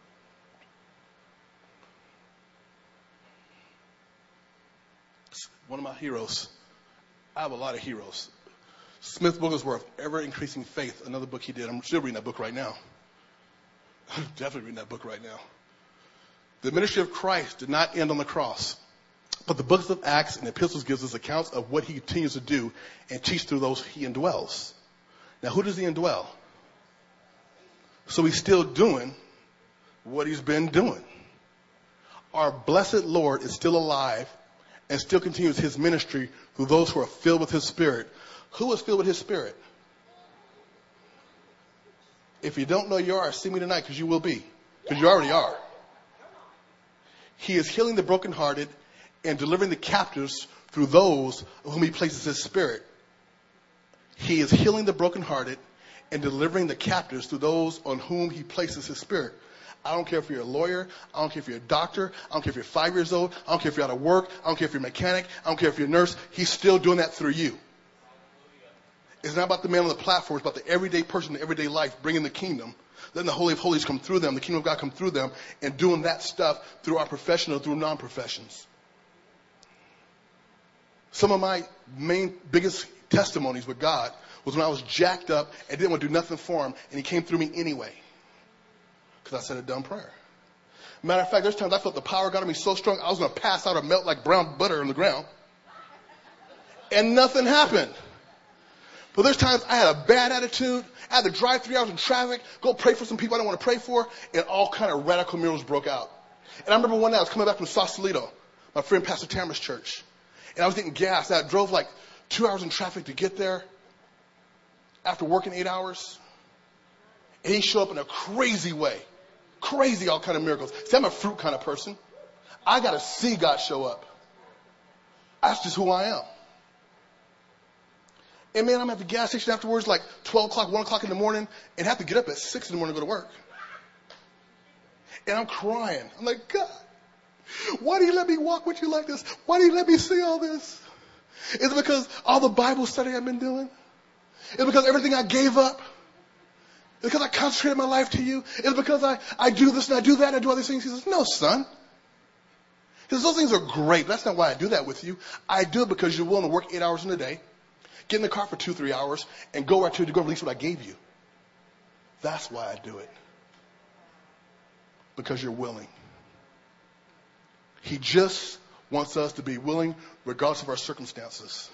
One of my heroes. I have a lot of heroes. Smith Wigglesworth, Ever Increasing Faith, another book he did. I'm still reading that book right now. I'm definitely reading that book right now. The ministry of Christ did not end on the cross, but the books of Acts and epistles gives us accounts of what he continues to do and teach through those he indwells. Now, who does he indwell? So he's still doing what he's been doing. Our blessed Lord is still alive and still continues his ministry through those who are filled with his Spirit. Who is filled with his Spirit? If you don't know you are, see me tonight, because you will be. Because you already are. He is healing the brokenhearted and delivering the captives through those of whom he places his Spirit. He is healing the brokenhearted and delivering the captives through those on whom he places his Spirit. I don't care if you're a lawyer. I don't care if you're a doctor. I don't care if you're five years old. I don't care if you're out of work. I don't care if you're a mechanic. I don't care if you're a nurse. He's still doing that through you. It's not about the man on the platform. It's about the everyday person in everyday life bringing the kingdom, letting the Holy of Holies come through them, the kingdom of God come through them, and doing that stuff through our professional, through non-professions. Some of my main, biggest testimonies with God was when I was jacked up and didn't want to do nothing for him, and he came through me anyway because I said a dumb prayer. Matter of fact, there's times I felt the power of God on me so strong I was going to pass out or melt like brown butter on the ground, and nothing happened. But there's times I had a bad attitude. I had to drive three hours in traffic, go pray for some people I don't want to pray for, and all kind of radical miracles broke out. And I remember one night I was coming back from Sausalito, my friend Pastor Tamara's church, and I was getting gas. I drove like two hours in traffic to get there after working eight hours. And he showed up in a crazy way. Crazy all kind of miracles. See, I'm a fruit kind of person. I got to see God show up. That's just who I am. And man, I'm at the gas station afterwards, like twelve o'clock, one o'clock in the morning, and have to get up at six in the morning to go to work. And I'm crying. I'm like, God, why do you let me walk with you like this? Why do you let me see all this? Is it because all the Bible study I've been doing? Is it because everything I gave up? Is it because I concentrated my life to you? Is it because I, I do this and I do that and I do all these things? He says, no, son. He says, those things are great. That's not why I do that with you. I do it because you're willing to work eight hours in a day, get in the car for two, three hours, and go right to it to go release what I gave you. That's why I do it. Because you're willing. He just wants us to be willing regardless of our circumstances.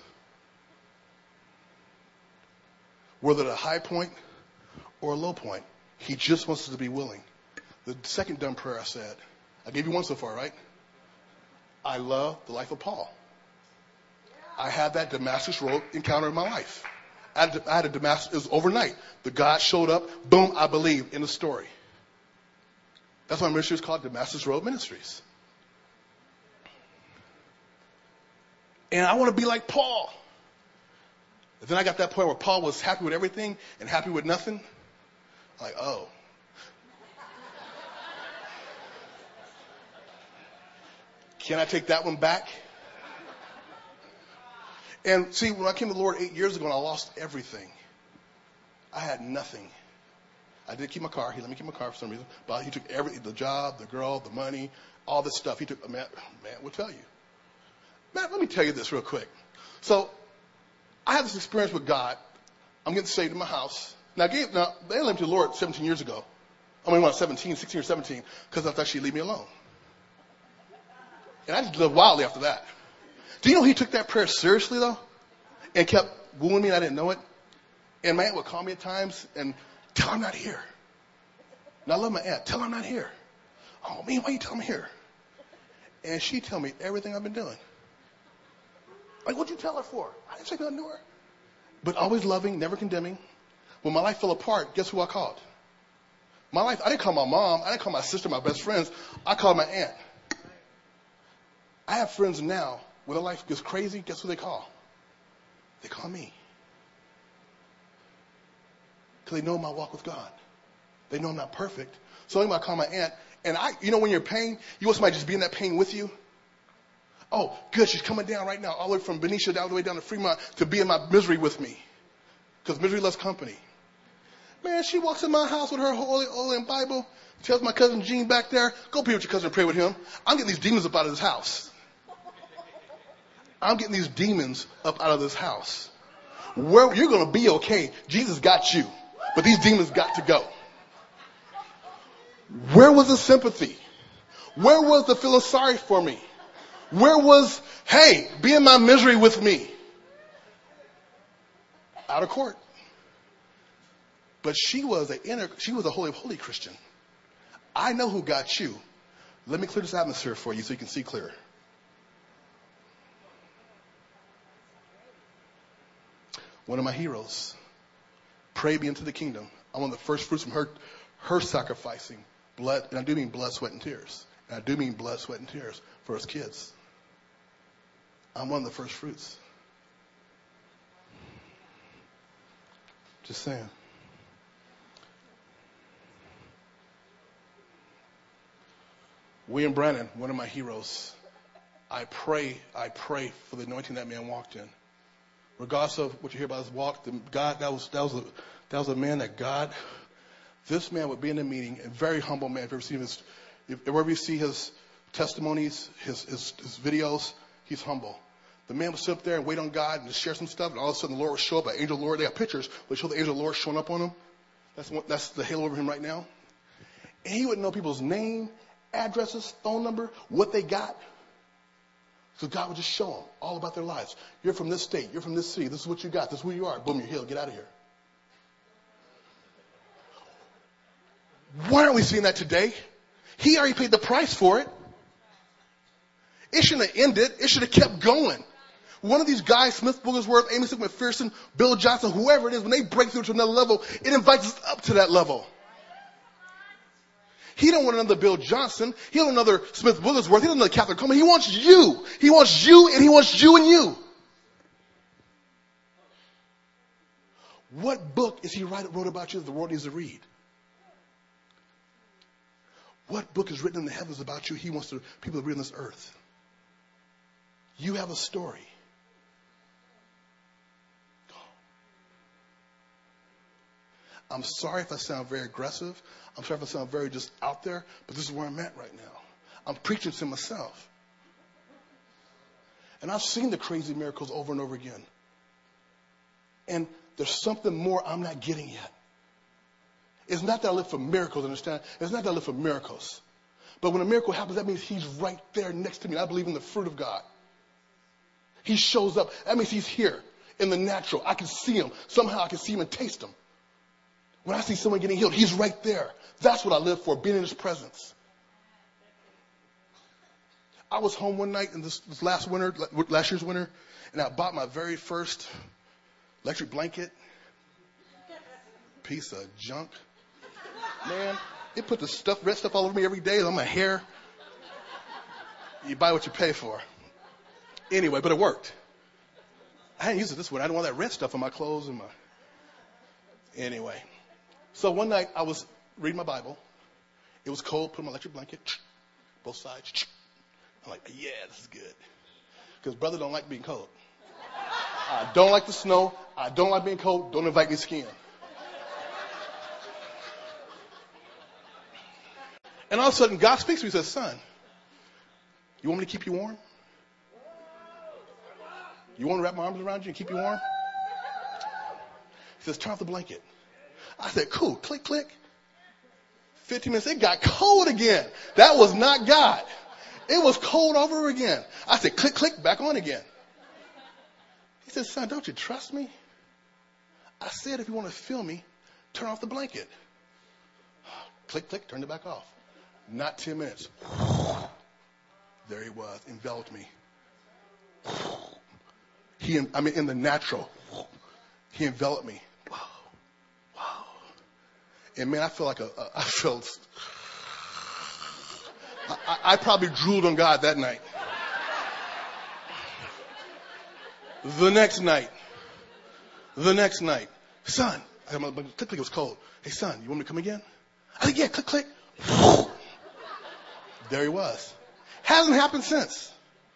Whether at a high point or a low point, he just wants us to be willing. The second dumb prayer I said, I gave you one so far, right? I love the life of Paul. I had that Damascus Road encounter in my life. I had, I had a Damascus, it was overnight. The God showed up, boom, I believe in the story. That's why my ministry is called Damascus Road Ministries. And I want to be like Paul. And then I got that point where Paul was happy with everything and happy with nothing. I'm like, oh. Can I take that one back? And see, when I came to the Lord eight years ago and I lost everything, I had nothing. I did keep my car. He let me keep my car for some reason. But he took everything, the job, the girl, the money, all this stuff. He took, man, man, we'll tell you. Man, let me tell you this real quick. So I had this experience with God. I'm getting saved in my house. Now, I gave, now they led me to the Lord seventeen years ago. I mean, when I was seventeen, sixteen or seventeen, because I thought she'd leave me alone. And I just lived wildly after that. Do you know he took that prayer seriously, though? And kept wooing me and I didn't know it? And my aunt would call me at times and tell her I'm not here. And I love my aunt. Tell her I'm not here. Oh, man, why you tell me here? And she'd tell me everything I've been doing. Like, what'd you tell her for? I didn't say nothing to her. But always loving, never condemning. When my life fell apart, guess who I called? My life, I didn't call my mom. I didn't call my sister, my best friends. I called my aunt. I have friends now when their life gets crazy, guess who they call? They call me. Because they know my walk with God. They know I'm not perfect. So anyway, I call my aunt. And I, you know, when you're in pain, you want somebody to just be in that pain with you. Oh, good. She's coming down right now, all the way from Benicia all the way down to Fremont to be in my misery with me. Because misery loves company. Man, she walks in my house with her holy oil and Bible, tells my cousin Gene back there, go pray with your cousin and pray with him. I'm getting these demons up out of this house. I'm getting these demons up out of this house. Where you're going to be okay. Jesus got you. But these demons got to go. Where was the sympathy? Where was the feeling sorry for me? Where was, hey, be in my misery with me? Out of court. But she was a inner, she was a holy, holy Christian. I know who got you. Let me clear this atmosphere for you so you can see clearer. One of my heroes. Pray be into the kingdom. I'm one of the first fruits from her, her sacrificing blood, and I do mean blood, sweat, and tears. And I do mean blood, sweat, and tears for his kids. I'm one of the first fruits. Just saying. William Brannon, one of my heroes. I pray, I pray for the anointing that man walked in. Regardless of what you hear about his walk, the God, that was, that was a, that was a man that God, this man would be in a meeting, a very humble man. If you ever see his, if wherever you see his testimonies, his, his, his videos, he's humble. The man would sit up there and wait on God and just share some stuff, and all of a sudden the Lord would show up, an angel of the Lord. They got pictures, but show the angel of the Lord showing up on him. That's what, that's the halo over him right now. And he wouldn't know people's name, addresses, phone number, what they got. So God would just show them all about their lives. You're from this state. You're from this city. This is what you got. This is who you are. Boom, you're healed. Get out of here. Why aren't we seeing that today? He already paid the price for it. It shouldn't have ended. It should have kept going. One of these guys, Smith Wigglesworth, Amy Smith McPherson, Bill Johnson, whoever it is, when they break through to another level, it invites us up to that level. He don't want another Bill Johnson. He don't want another Smith Wigglesworth. He don't want another Catherine Coleman. He wants you. He wants you, and he wants you and you. What book is he write, wrote about you that the world needs to read? What book is written in the heavens about you he wants to, people to read on this earth? You have a story. I'm sorry if I sound very aggressive. I'm sorry if I sound very just out there, but this is where I'm at right now. I'm preaching to myself. And I've seen the crazy miracles over and over again. And there's something more I'm not getting yet. It's not that I live for miracles, understand? It's not that I live for miracles. But when a miracle happens, that means he's right there next to me. I believe in the fruit of God. He shows up. That means he's here in the natural. I can see him. Somehow I can see him and taste him. When I see someone getting healed, he's right there. That's what I live for, being in his presence. I was home one night in this, this last winter, last year's winter, and I bought my very first electric blanket. Piece of junk. Man, it put the stuff, red stuff all over me every day on my hair. You buy what you pay for. Anyway, but it worked. I hadn't used it this winter. I didn't want that red stuff on my clothes and my... Anyway. So one night I was reading my Bible. It was cold, put on my electric blanket, both sides. I'm like, yeah, this is good. Because brother don't like being cold. I don't like the snow. I don't like being cold. Don't invite me skiing. And all of a sudden, God speaks to me and says, son, you want me to keep you warm? You want me to wrap my arms around you and keep you warm? He says, turn off the blanket. I said, cool, click, click. fifteen minutes, it got cold again. That was not God. It was cold over again. I said, click, click, back on again. He said, son, don't you trust me? I said, if you want to feel me, turn off the blanket. Click, click, turned it back off. Not ten minutes. There he was, enveloped me. He, I mean, in the natural, he enveloped me. Wow, wow. And man, I feel like a, a I felt, I, I probably drooled on God that night. The next night, the next night, son, my click click was cold. Hey son, you want me to come again? I said, yeah, click click. There he was. Hasn't happened since.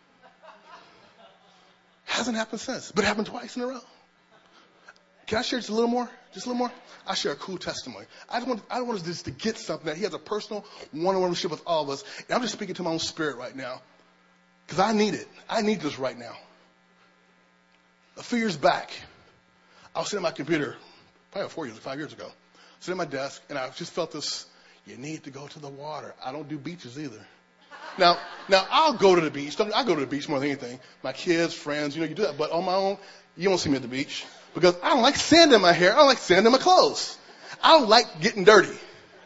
Hasn't happened since, but it happened twice in a row. Can I share just a little more? Just a little more? I'll share a cool testimony. I don't want, I don't want us just to get something that he has a personal one-on-one relationship with all of us. And I'm just speaking to my own spirit right now because I need it. I need this right now. A few years back, I was sitting at my computer, probably four years, five years ago, sitting at my desk, and I just felt this, you need to go to the water. I don't do beaches either. Now, now I'll go to the beach. I go to the beach more than anything. My kids, friends, you know, you do that. But on my own, you won't see me at the beach because I don't like sand in my hair. I don't like sand in my clothes. I don't like getting dirty.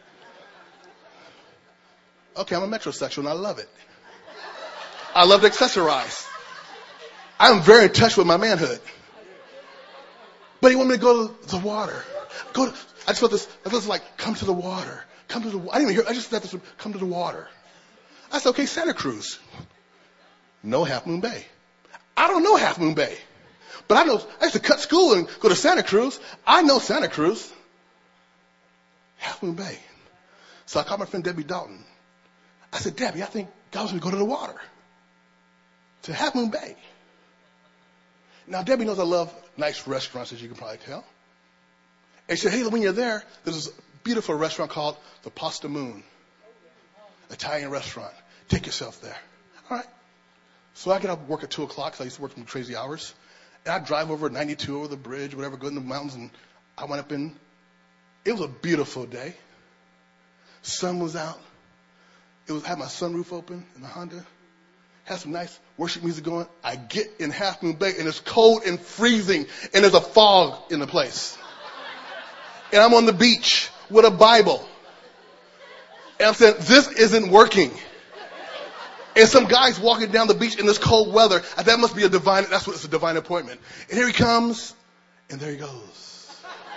Okay, I'm a metrosexual and I love it. I love to accessorize. I'm very in touch with my manhood. But he wanted me to go to the water. Go to, I just felt this, I felt this like, come to the water. Come to the water. I didn't even hear, I just felt this, come to the water. I said, okay, Santa Cruz. No Half Moon Bay. I don't know Half Moon Bay. But I know, I used to cut school and go to Santa Cruz. I know Santa Cruz. Half Moon Bay. So I called my friend Debbie Dalton. I said, Debbie, I think God wants me to go to the water. To Half Moon Bay. Now, Debbie knows I love nice restaurants, as you can probably tell. And she said, hey, when you're there, there's this beautiful restaurant called the Pasta Moon. Italian restaurant. Take yourself there. All right. So I get up work at two o'clock because I used to work from crazy hours. And I drive over ninety-two over the bridge, whatever, go in the mountains. And I went up in. It was a beautiful day. Sun was out. It was, I had my sunroof open in the Honda. Had some nice worship music going. I get in Half Moon Bay and it's cold and freezing. And there's a fog in the place. And I'm on the beach with a Bible. And I'm saying, this isn't working. And some guy's walking down the beach in this cold weather. And that must be a divine, that's what it's a divine appointment. And here he comes. And there he goes.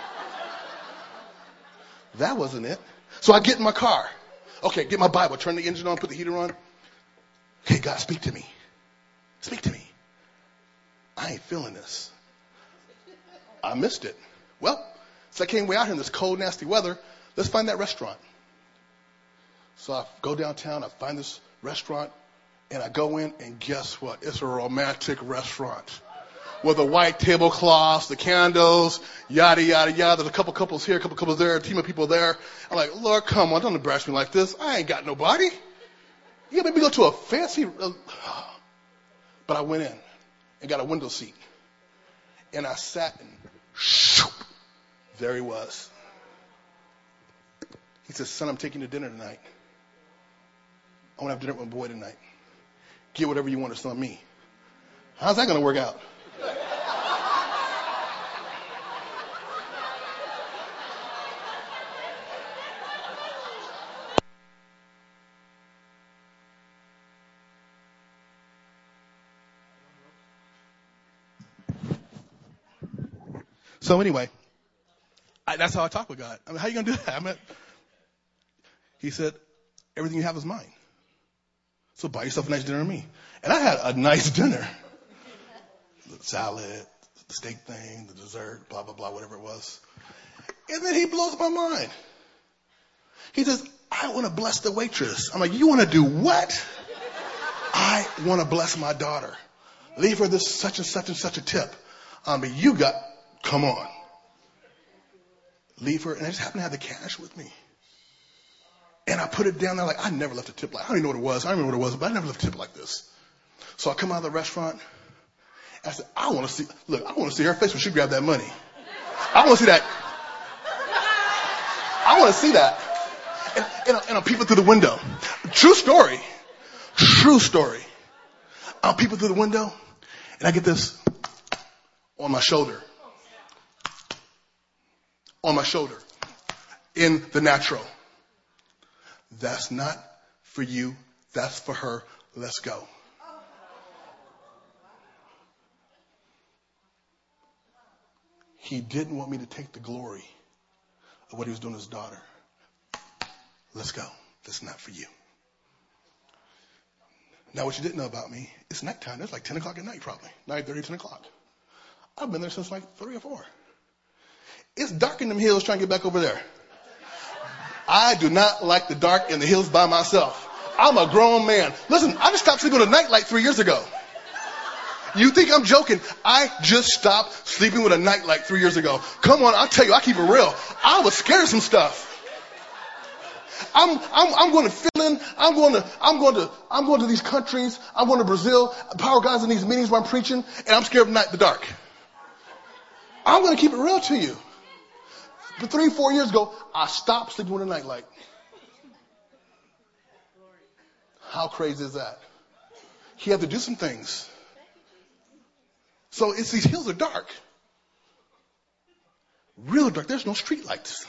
That wasn't it. So I get in my car. Okay, get my Bible, turn the engine on, put the heater on. Hey, God, speak to me. Speak to me. I ain't feeling this. I missed it. Well, so I came way out here in this cold, nasty weather. Let's find that restaurant. So I go downtown, I find this restaurant, and I go in, and guess what? It's a romantic restaurant with the white tablecloths, the candles, yada, yada, yada. There's a couple couples here, a couple couples there, a team of people there. I'm like, Lord, come on, don't embarrass me like this. I ain't got nobody. You made me go to a fancy... Uh, but I went in and got a window seat. And I sat and shoop, there he was. He said, son, I'm taking you to dinner tonight. I want to have dinner with my boy tonight. Get whatever you want, it's on me. How's that going to work out? So anyway, I, that's how I talk with God. I mean, how are you going to do that? I mean, he said, everything you have is mine. So buy yourself a nice dinner with me. And I had a nice dinner. The salad, the steak thing, the dessert, blah, blah, blah, whatever it was. And then he blows my mind. He says, I want to bless the waitress. I'm like, you want to do what? I want to bless my daughter. Leave her this such and such and such a tip. I mean, you got, come on. Leave her. And I just happened to have the cash with me. And I put it down there like, I never left a tip like, I don't even know what it was. I don't remember what it was, but I never left a tip like this. So I come out of the restaurant. And I said, I want to see, look, I want to see her face when she grabbed that money. I want to see that. I want to see that. And, and, and I'm peeping through the window. True story. True story. I'm peeping through the window. And I get this on my shoulder. On my shoulder. In the natural. That's not for you. That's for her. Let's go. He didn't want me to take the glory of what he was doing to his daughter. Let's go. That's not for you. Now, what you didn't know about me, it's nighttime. It's like ten o'clock at night, probably. nine thirty, ten o'clock. I've been there since like three or four. It's dark in them hills trying to get back over there. I do not like the dark in the hills by myself. I'm a grown man. Listen, I just stopped sleeping with a nightlight three years ago. You think I'm joking? I just stopped sleeping with a nightlight three years ago. Come on, I'll tell you, I keep it real. I was scared of some stuff. I'm, I'm, I'm going to Finland. I'm going to, I'm going to, I'm going to these countries. I'm going to Brazil. Power guys in these meetings where I'm preaching, and I'm scared of night, the dark. I'm going to keep it real to you. But three, four years ago, I stopped sleeping with a nightlight. How crazy is that? He had to do some things. So it's these hills are dark. Real dark. There's no street lights.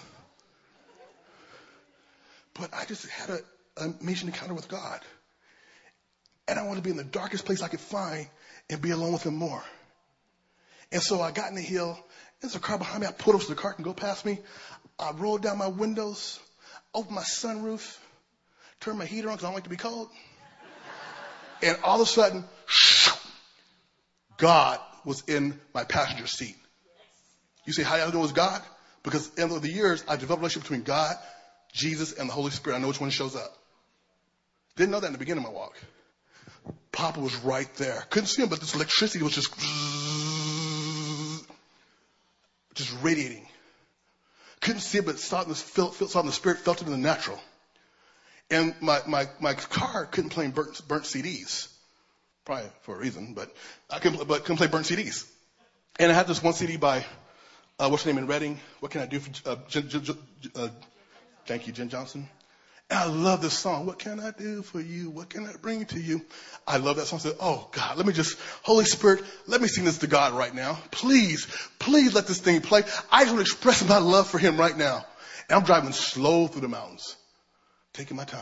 But I just had a, a amazing encounter with God. And I wanted to be in the darkest place I could find and be alone with him more. And so I got in the hill. There's a car behind me. I pulled up so the car can go past me. I rolled down my windows, opened my sunroof, turned my heater on because I don't like to be cold. And all of a sudden, God was in my passenger seat. You say, how do I know it was God? Because in the years, I developed a relationship between God, Jesus, and the Holy Spirit. I know which one shows up. Didn't know that in the beginning of my walk. Papa was right there. Couldn't see him, but this electricity was just, just radiating. Couldn't see it, but saw it in the, felt, saw it in the spirit, felt it in the natural. And my, my, my car couldn't play burnt, burnt C Ds. Probably for a reason, but I couldn't, but couldn't play burnt C Ds. And I had this one C D by, uh, what's her name in Reading? What Can I Do for, uh, Jen, Jen, uh, thank you, Jen Johnson. And I love this song. What can I do for you? What can I bring to you? I love that song. I said, oh God, let me just, Holy Spirit, let me sing this to God right now. Please, please let this thing play. I just want to express my love for him right now. And I'm driving slow through the mountains, taking my time.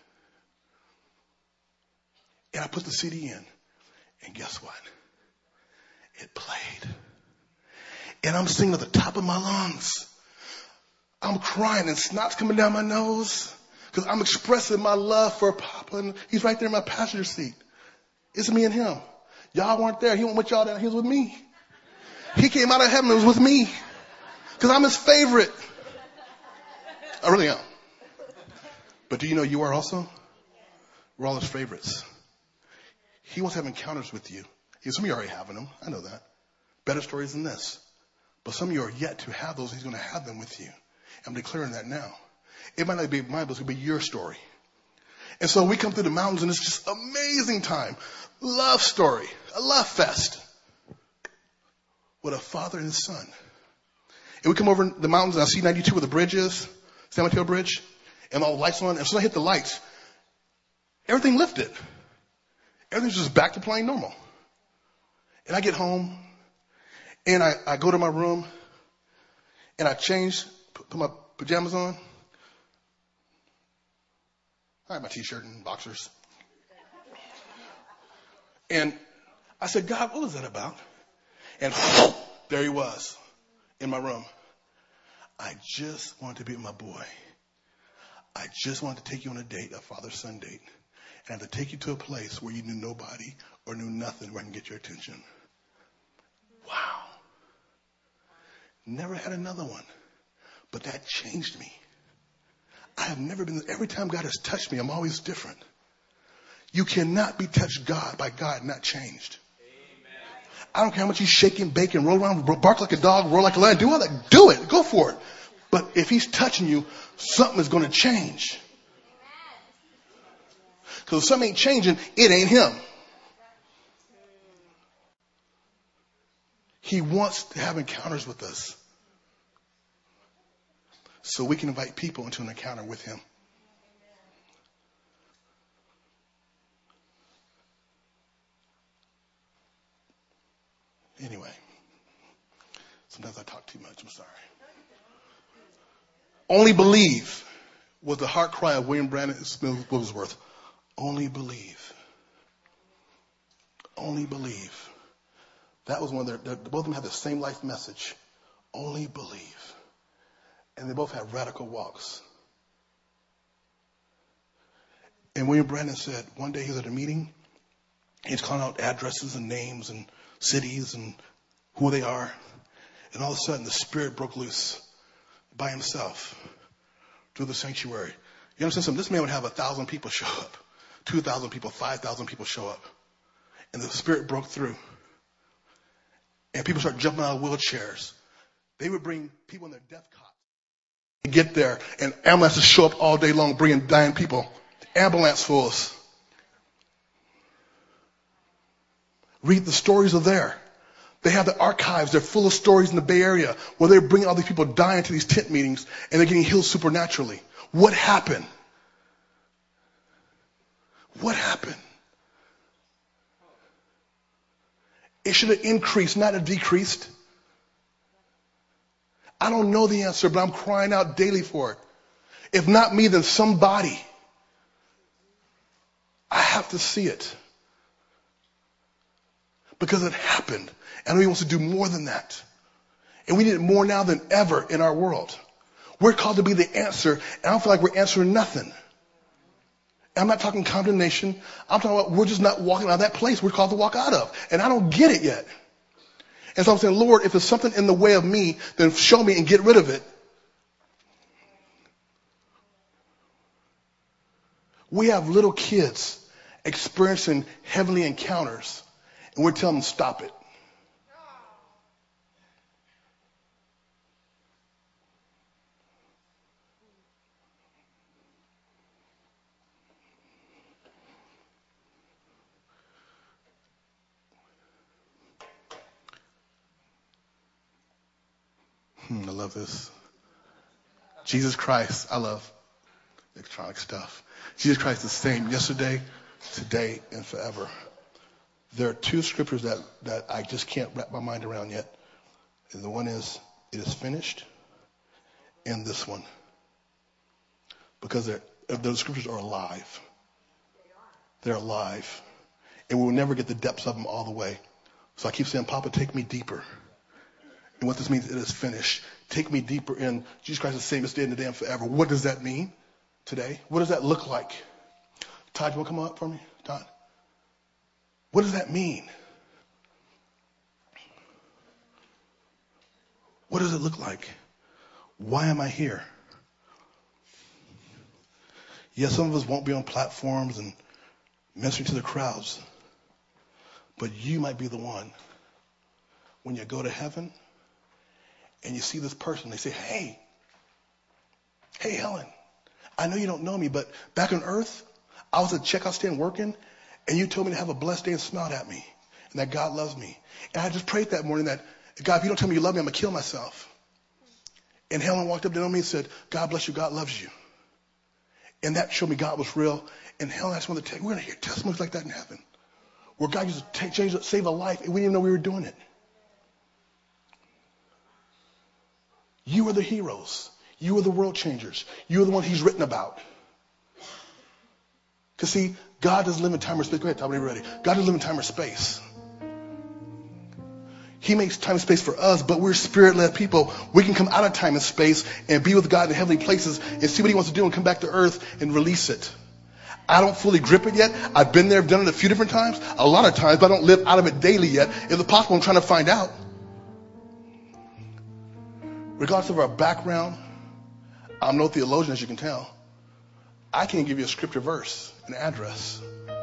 And I put the C D in. And guess what? It played. And I'm singing at the top of my lungs. I'm crying and snot's coming down my nose. Because I'm expressing my love for Papa. And he's right there in my passenger seat. It's me and him. Y'all weren't there. He went with y'all down. He was with me. He came out of heaven and was with me. Because I'm his favorite. I really am. But do you know you are also? We're all his favorites. He wants to have encounters with you. Some of you are already having them. I know that. Better stories than this. But some of you are yet to have those. He's going to have them with you. I'm declaring that now. It might not be mine, but it's going to be your story. And so we come through the mountains, and it's just amazing time. Love story. A love fest. With a father and his son. And we come over the mountains, and I see ninety-two where the bridge is. San Mateo Bridge. And all the lights on. And as soon as I hit the lights, everything lifted. Everything's just back to playing normal. And I get home, and I, I go to my room, and I change, put my pajamas on. I have my t-shirt and boxers. And I said, God, what was that about? And there he was in my room. I just wanted to be with my boy. I just wanted to take you on a date, a father-son date. And I had to take you to a place where you knew nobody or knew nothing where I can get your attention. Wow. Never had another one. But that changed me. I have never been, every time God has touched me, I'm always different. You cannot be touched God by God not changed. Amen. I don't care how much you shake and bake and roll around, bark like a dog, roll like a lion, do all that. Do it. Go for it. But if he's touching you, something is going to change. Because if something ain't changing, it ain't him. He wants to have encounters with us. So we can invite people into an encounter with him. Anyway, sometimes I talk too much. I'm sorry. Only believe was the heart cry of William Brandon Wigglesworth. Only believe. Only believe. That was one of their, both of them had the same life message. Only believe. And they both had radical walks. And William Brandon said one day he was at a meeting. He's calling out addresses and names and cities and who they are. And all of a sudden, the Spirit broke loose by himself through the sanctuary. You understand something? This man would have a thousand people show up, two thousand people, five thousand people show up. And the Spirit broke through. And people start jumping out of wheelchairs. They would bring people in their death cots. They get there, and ambulances show up all day long, bringing dying people. Ambulance fulls. Read the stories are there. They have the archives. They're full of stories in the Bay Area where they're bringing all these people dying to these tent meetings, and they're getting healed supernaturally. What happened? What happened? It should have increased, not have decreased. I don't know the answer, but I'm crying out daily for it. If not me, then somebody. I have to see it. Because it happened. And he wants to do more than that. And we need it more now than ever in our world. We're called to be the answer, and I don't feel like we're answering nothing. And I'm not talking condemnation. I'm talking about we're just not walking out of that place we're called to walk out of. And I don't get it yet. And so I'm saying, Lord, if there's something in the way of me, then show me and get rid of it. We have little kids experiencing heavenly encounters, and we're telling them, stop it. Hmm, I love this. Jesus Christ, I love electronic stuff. Jesus Christ is the same yesterday, today, and forever. There are two scriptures that, that I just can't wrap my mind around yet. And the one is, it is finished, and this one. Because they're, those scriptures are alive. They're alive. And we'll never get the depths of them all the way. So I keep saying, Papa, take me deeper. And what this means, it is finished. Take me deeper in. Jesus Christ is the same yesterday and today and forever. What does that mean today? What does that look like? Todd, you want to come up for me? Todd? What does that mean? What does it look like? Why am I here? Yes, some of us won't be on platforms and ministering to the crowds. But you might be the one when you go to heaven and you see this person, they say, hey, hey, Helen, I know you don't know me, but back on earth, I was at the checkout stand working, and you told me to have a blessed day and smiled at me, and that God loves me. And I just prayed that morning that, God, if you don't tell me you love me, I'm going to kill myself. And Helen walked up to me and said, God bless you, God loves you. And that showed me God was real. And Helen, I just want to tell you, we're going to hear testimonies like that in heaven, where God used to take, change, save a life, and we didn't even know we were doing it. You are the heroes. You are the world changers. You are the ones he's written about. Because see, God doesn't live in time or space. Go ahead, Tom, when you're ready. God doesn't live in time or space. He makes time and space for us, but we're spirit-led people. We can come out of time and space and be with God in heavenly places and see what he wants to do and come back to earth and release it. I don't fully grip it yet. I've been there, I've done it a few different times, a lot of times, but I don't live out of it daily yet. If it's possible, I'm trying to find out. Regardless of our background, I'm no theologian, as you can tell. I can't give you a scripture verse, an address.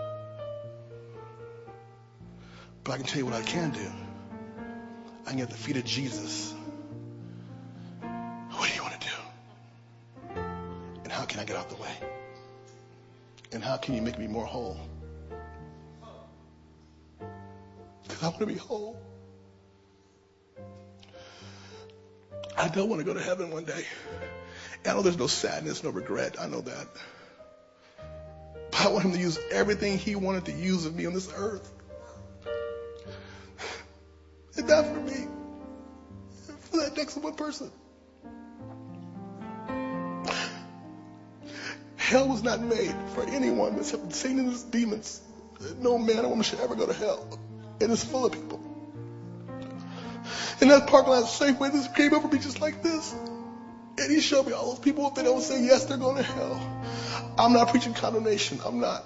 But I can tell you what I can do. I can get at the feet of Jesus. What do you want to do? And how can I get out the way? And how can you make me more whole? Because I want to be whole. I don't want to go to heaven one day. And I know there's no sadness, no regret. I know that. But I want him to use everything he wanted to use of me on this earth. And not for me. For that next one person. Hell was not made for anyone except Satan and his demons. No man or woman should ever go to hell. And it's full of people. And that parking lot Safeway, this came over me just like this. And he showed me all those people, if they don't say yes, they're going to hell. I'm not preaching condemnation. I'm not.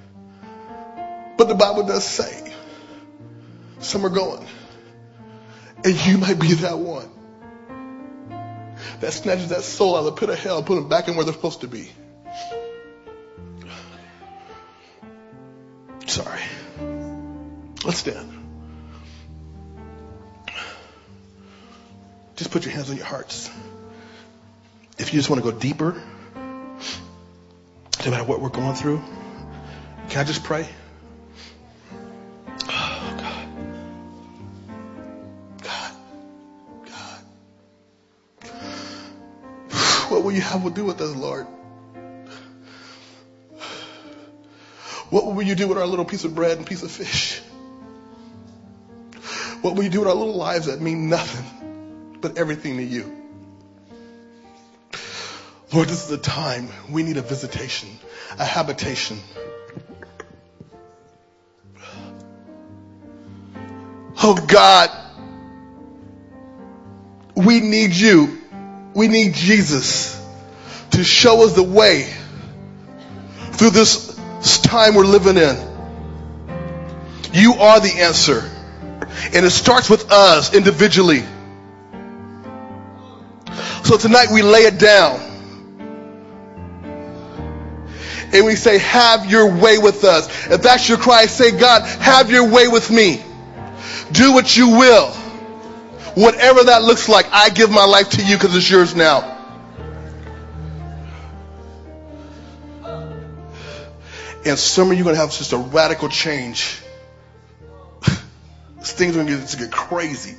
But the Bible does say some are going. And you might be that one that snatches that soul out of the pit of hell and put them back in where they're supposed to be. Sorry. Let's stand. Just put your hands on your hearts. If you just want to go deeper, no matter what we're going through, can I just pray? Oh, God. God. God. What will you have to do with us, Lord? What will you do with our little piece of bread and piece of fish? What will you do with our little lives that mean nothing but everything to you? Lord, this is a time we need a visitation, a habitation. Oh God, we need you. We need Jesus to show us the way through this time we're living in. You are the answer. And it starts with us individually. So tonight we lay it down. And we say, have your way with us. If that's your cry, say, God, have your way with me. Do what you will. Whatever that looks like, I give my life to you because it's yours now. And some of you are going to have just a radical change. Things are going to get, to get crazy.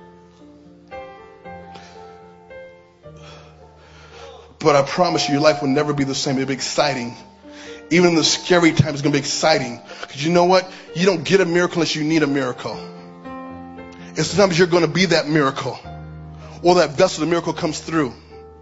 But I promise you, your life will never be the same. It'll be exciting. Even in the scary times, it's going to be exciting. Because you know what? You don't get a miracle unless you need a miracle. And sometimes you're going to be that miracle. Or that vessel the miracle comes through.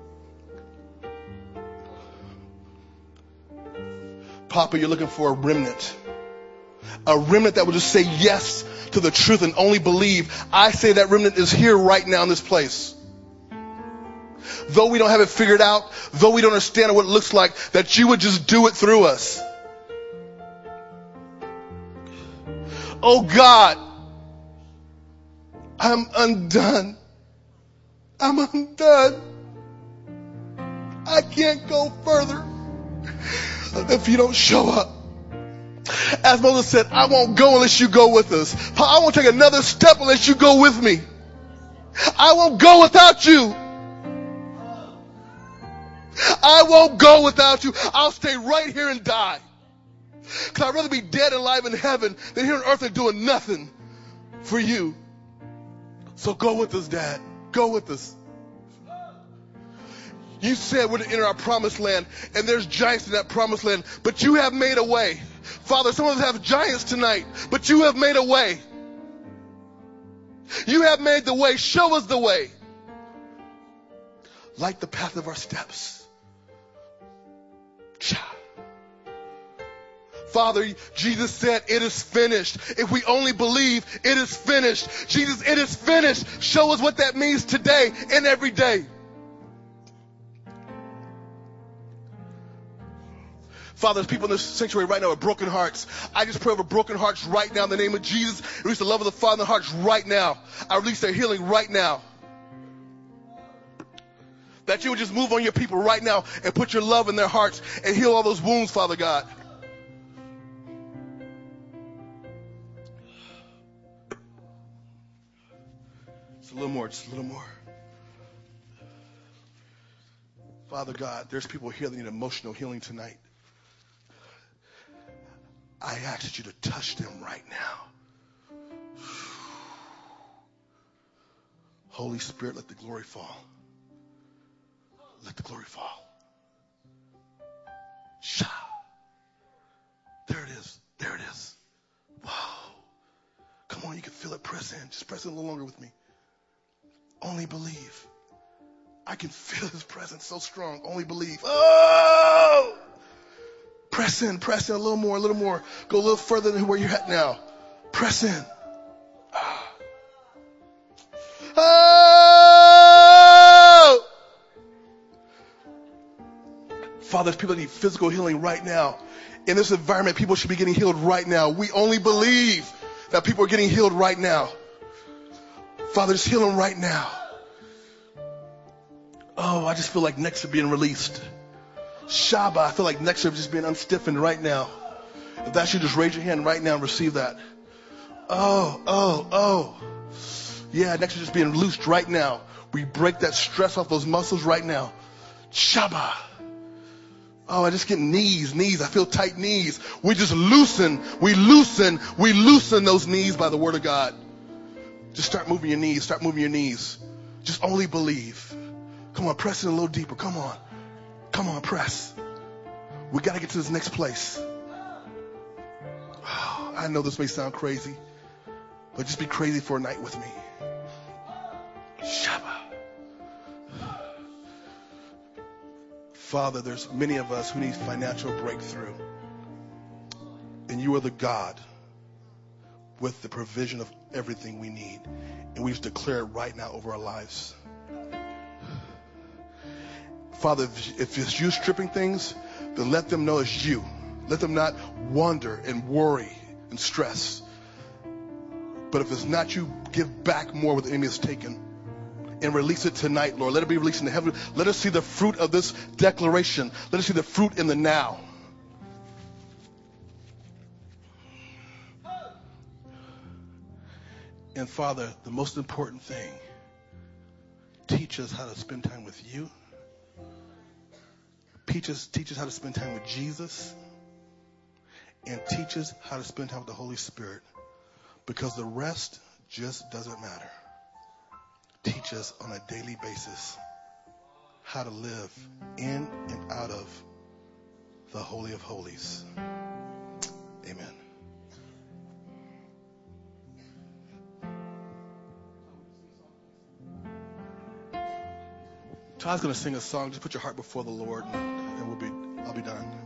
Papa, you're looking for a remnant. A remnant that will just say yes to the truth and only believe. I say that remnant is here right now in this place. Though we don't have it figured out, though we don't understand what it looks like, that you would just do it through us. Oh God, I'm undone. I'm undone. I can't go further if you don't show up. As Moses said, I won't go unless you go with us. I won't take another step unless you go with me. I won't go without you. I won't go without you. I'll stay right here and die. Because I'd rather be dead and alive in heaven than here on earth and doing nothing for you. So go with us, Dad. Go with us. You said we're to enter our promised land, and there's giants in that promised land, but you have made a way. Father, some of us have giants tonight, but you have made a way. You have made the way. Show us the way. Light the path of our steps. Father, Jesus said, it is finished. If we only believe, it is finished. Jesus, it is finished. Show us what that means today and every day. Father, there's people in this sanctuary right now with broken hearts. I just pray over broken hearts right now in the name of Jesus. Release the love of the Father in their hearts right now. I release their healing right now. That you would just move on your people right now and put your love in their hearts and heal all those wounds, Father God. Just a little more, just a little more. Father God, there's people here that need emotional healing tonight. I ask you to touch them right now. Holy Spirit, let the glory fall. Let the glory fall. Sha. There it is. There it is. Wow. Come on, you can feel it. Press in. Just press in a little longer with me. Only believe. I can feel his presence so strong. Only believe. Oh! Press in, press in a little more, a little more. Go a little further than where you're at now. Press in. Ah. Oh! Father, there's people that need physical healing right now. In this environment, people should be getting healed right now. We only believe that people are getting healed right now. Father, just heal them right now. Oh, I just feel like necks are being released. Shaba, I feel like necks are just being unstiffened right now. If that's you, just raise your hand right now and receive that. Oh, oh, oh. Yeah, necks are just being loosed right now. We break that stress off those muscles right now. Shaba. Oh, I just get knees, knees. I feel tight knees. We just loosen, we loosen, we loosen those knees by the word of God. Just start moving your knees, start moving your knees. Just only believe. Come on, press in a little deeper. Come on. Come on, press. We got to get to this next place. Oh, I know this may sound crazy, but just be crazy for a night with me. Shabbat. Father, there's many of us who need financial breakthrough. And you are the God with the provision of everything we need. And we just declare it right now over our lives. Father, if it's you stripping things, then let them know it's you. Let them not wonder and worry and stress. But if it's not you, give back more what the enemy has taken. And release it tonight, Lord. Let it be released in the heaven. Let us see the fruit of this declaration. Let us see the fruit in the now. And Father, the most important thing, teach us how to spend time with you. Teach us, teach us how to spend time with Jesus. And teach us how to spend time with the Holy Spirit. Because the rest just doesn't matter. Teach us on a daily basis how to live in and out of the Holy of Holies. Amen. Todd's going to sing a song. Just put your heart before the Lord, and, and we'll be, I'll be done.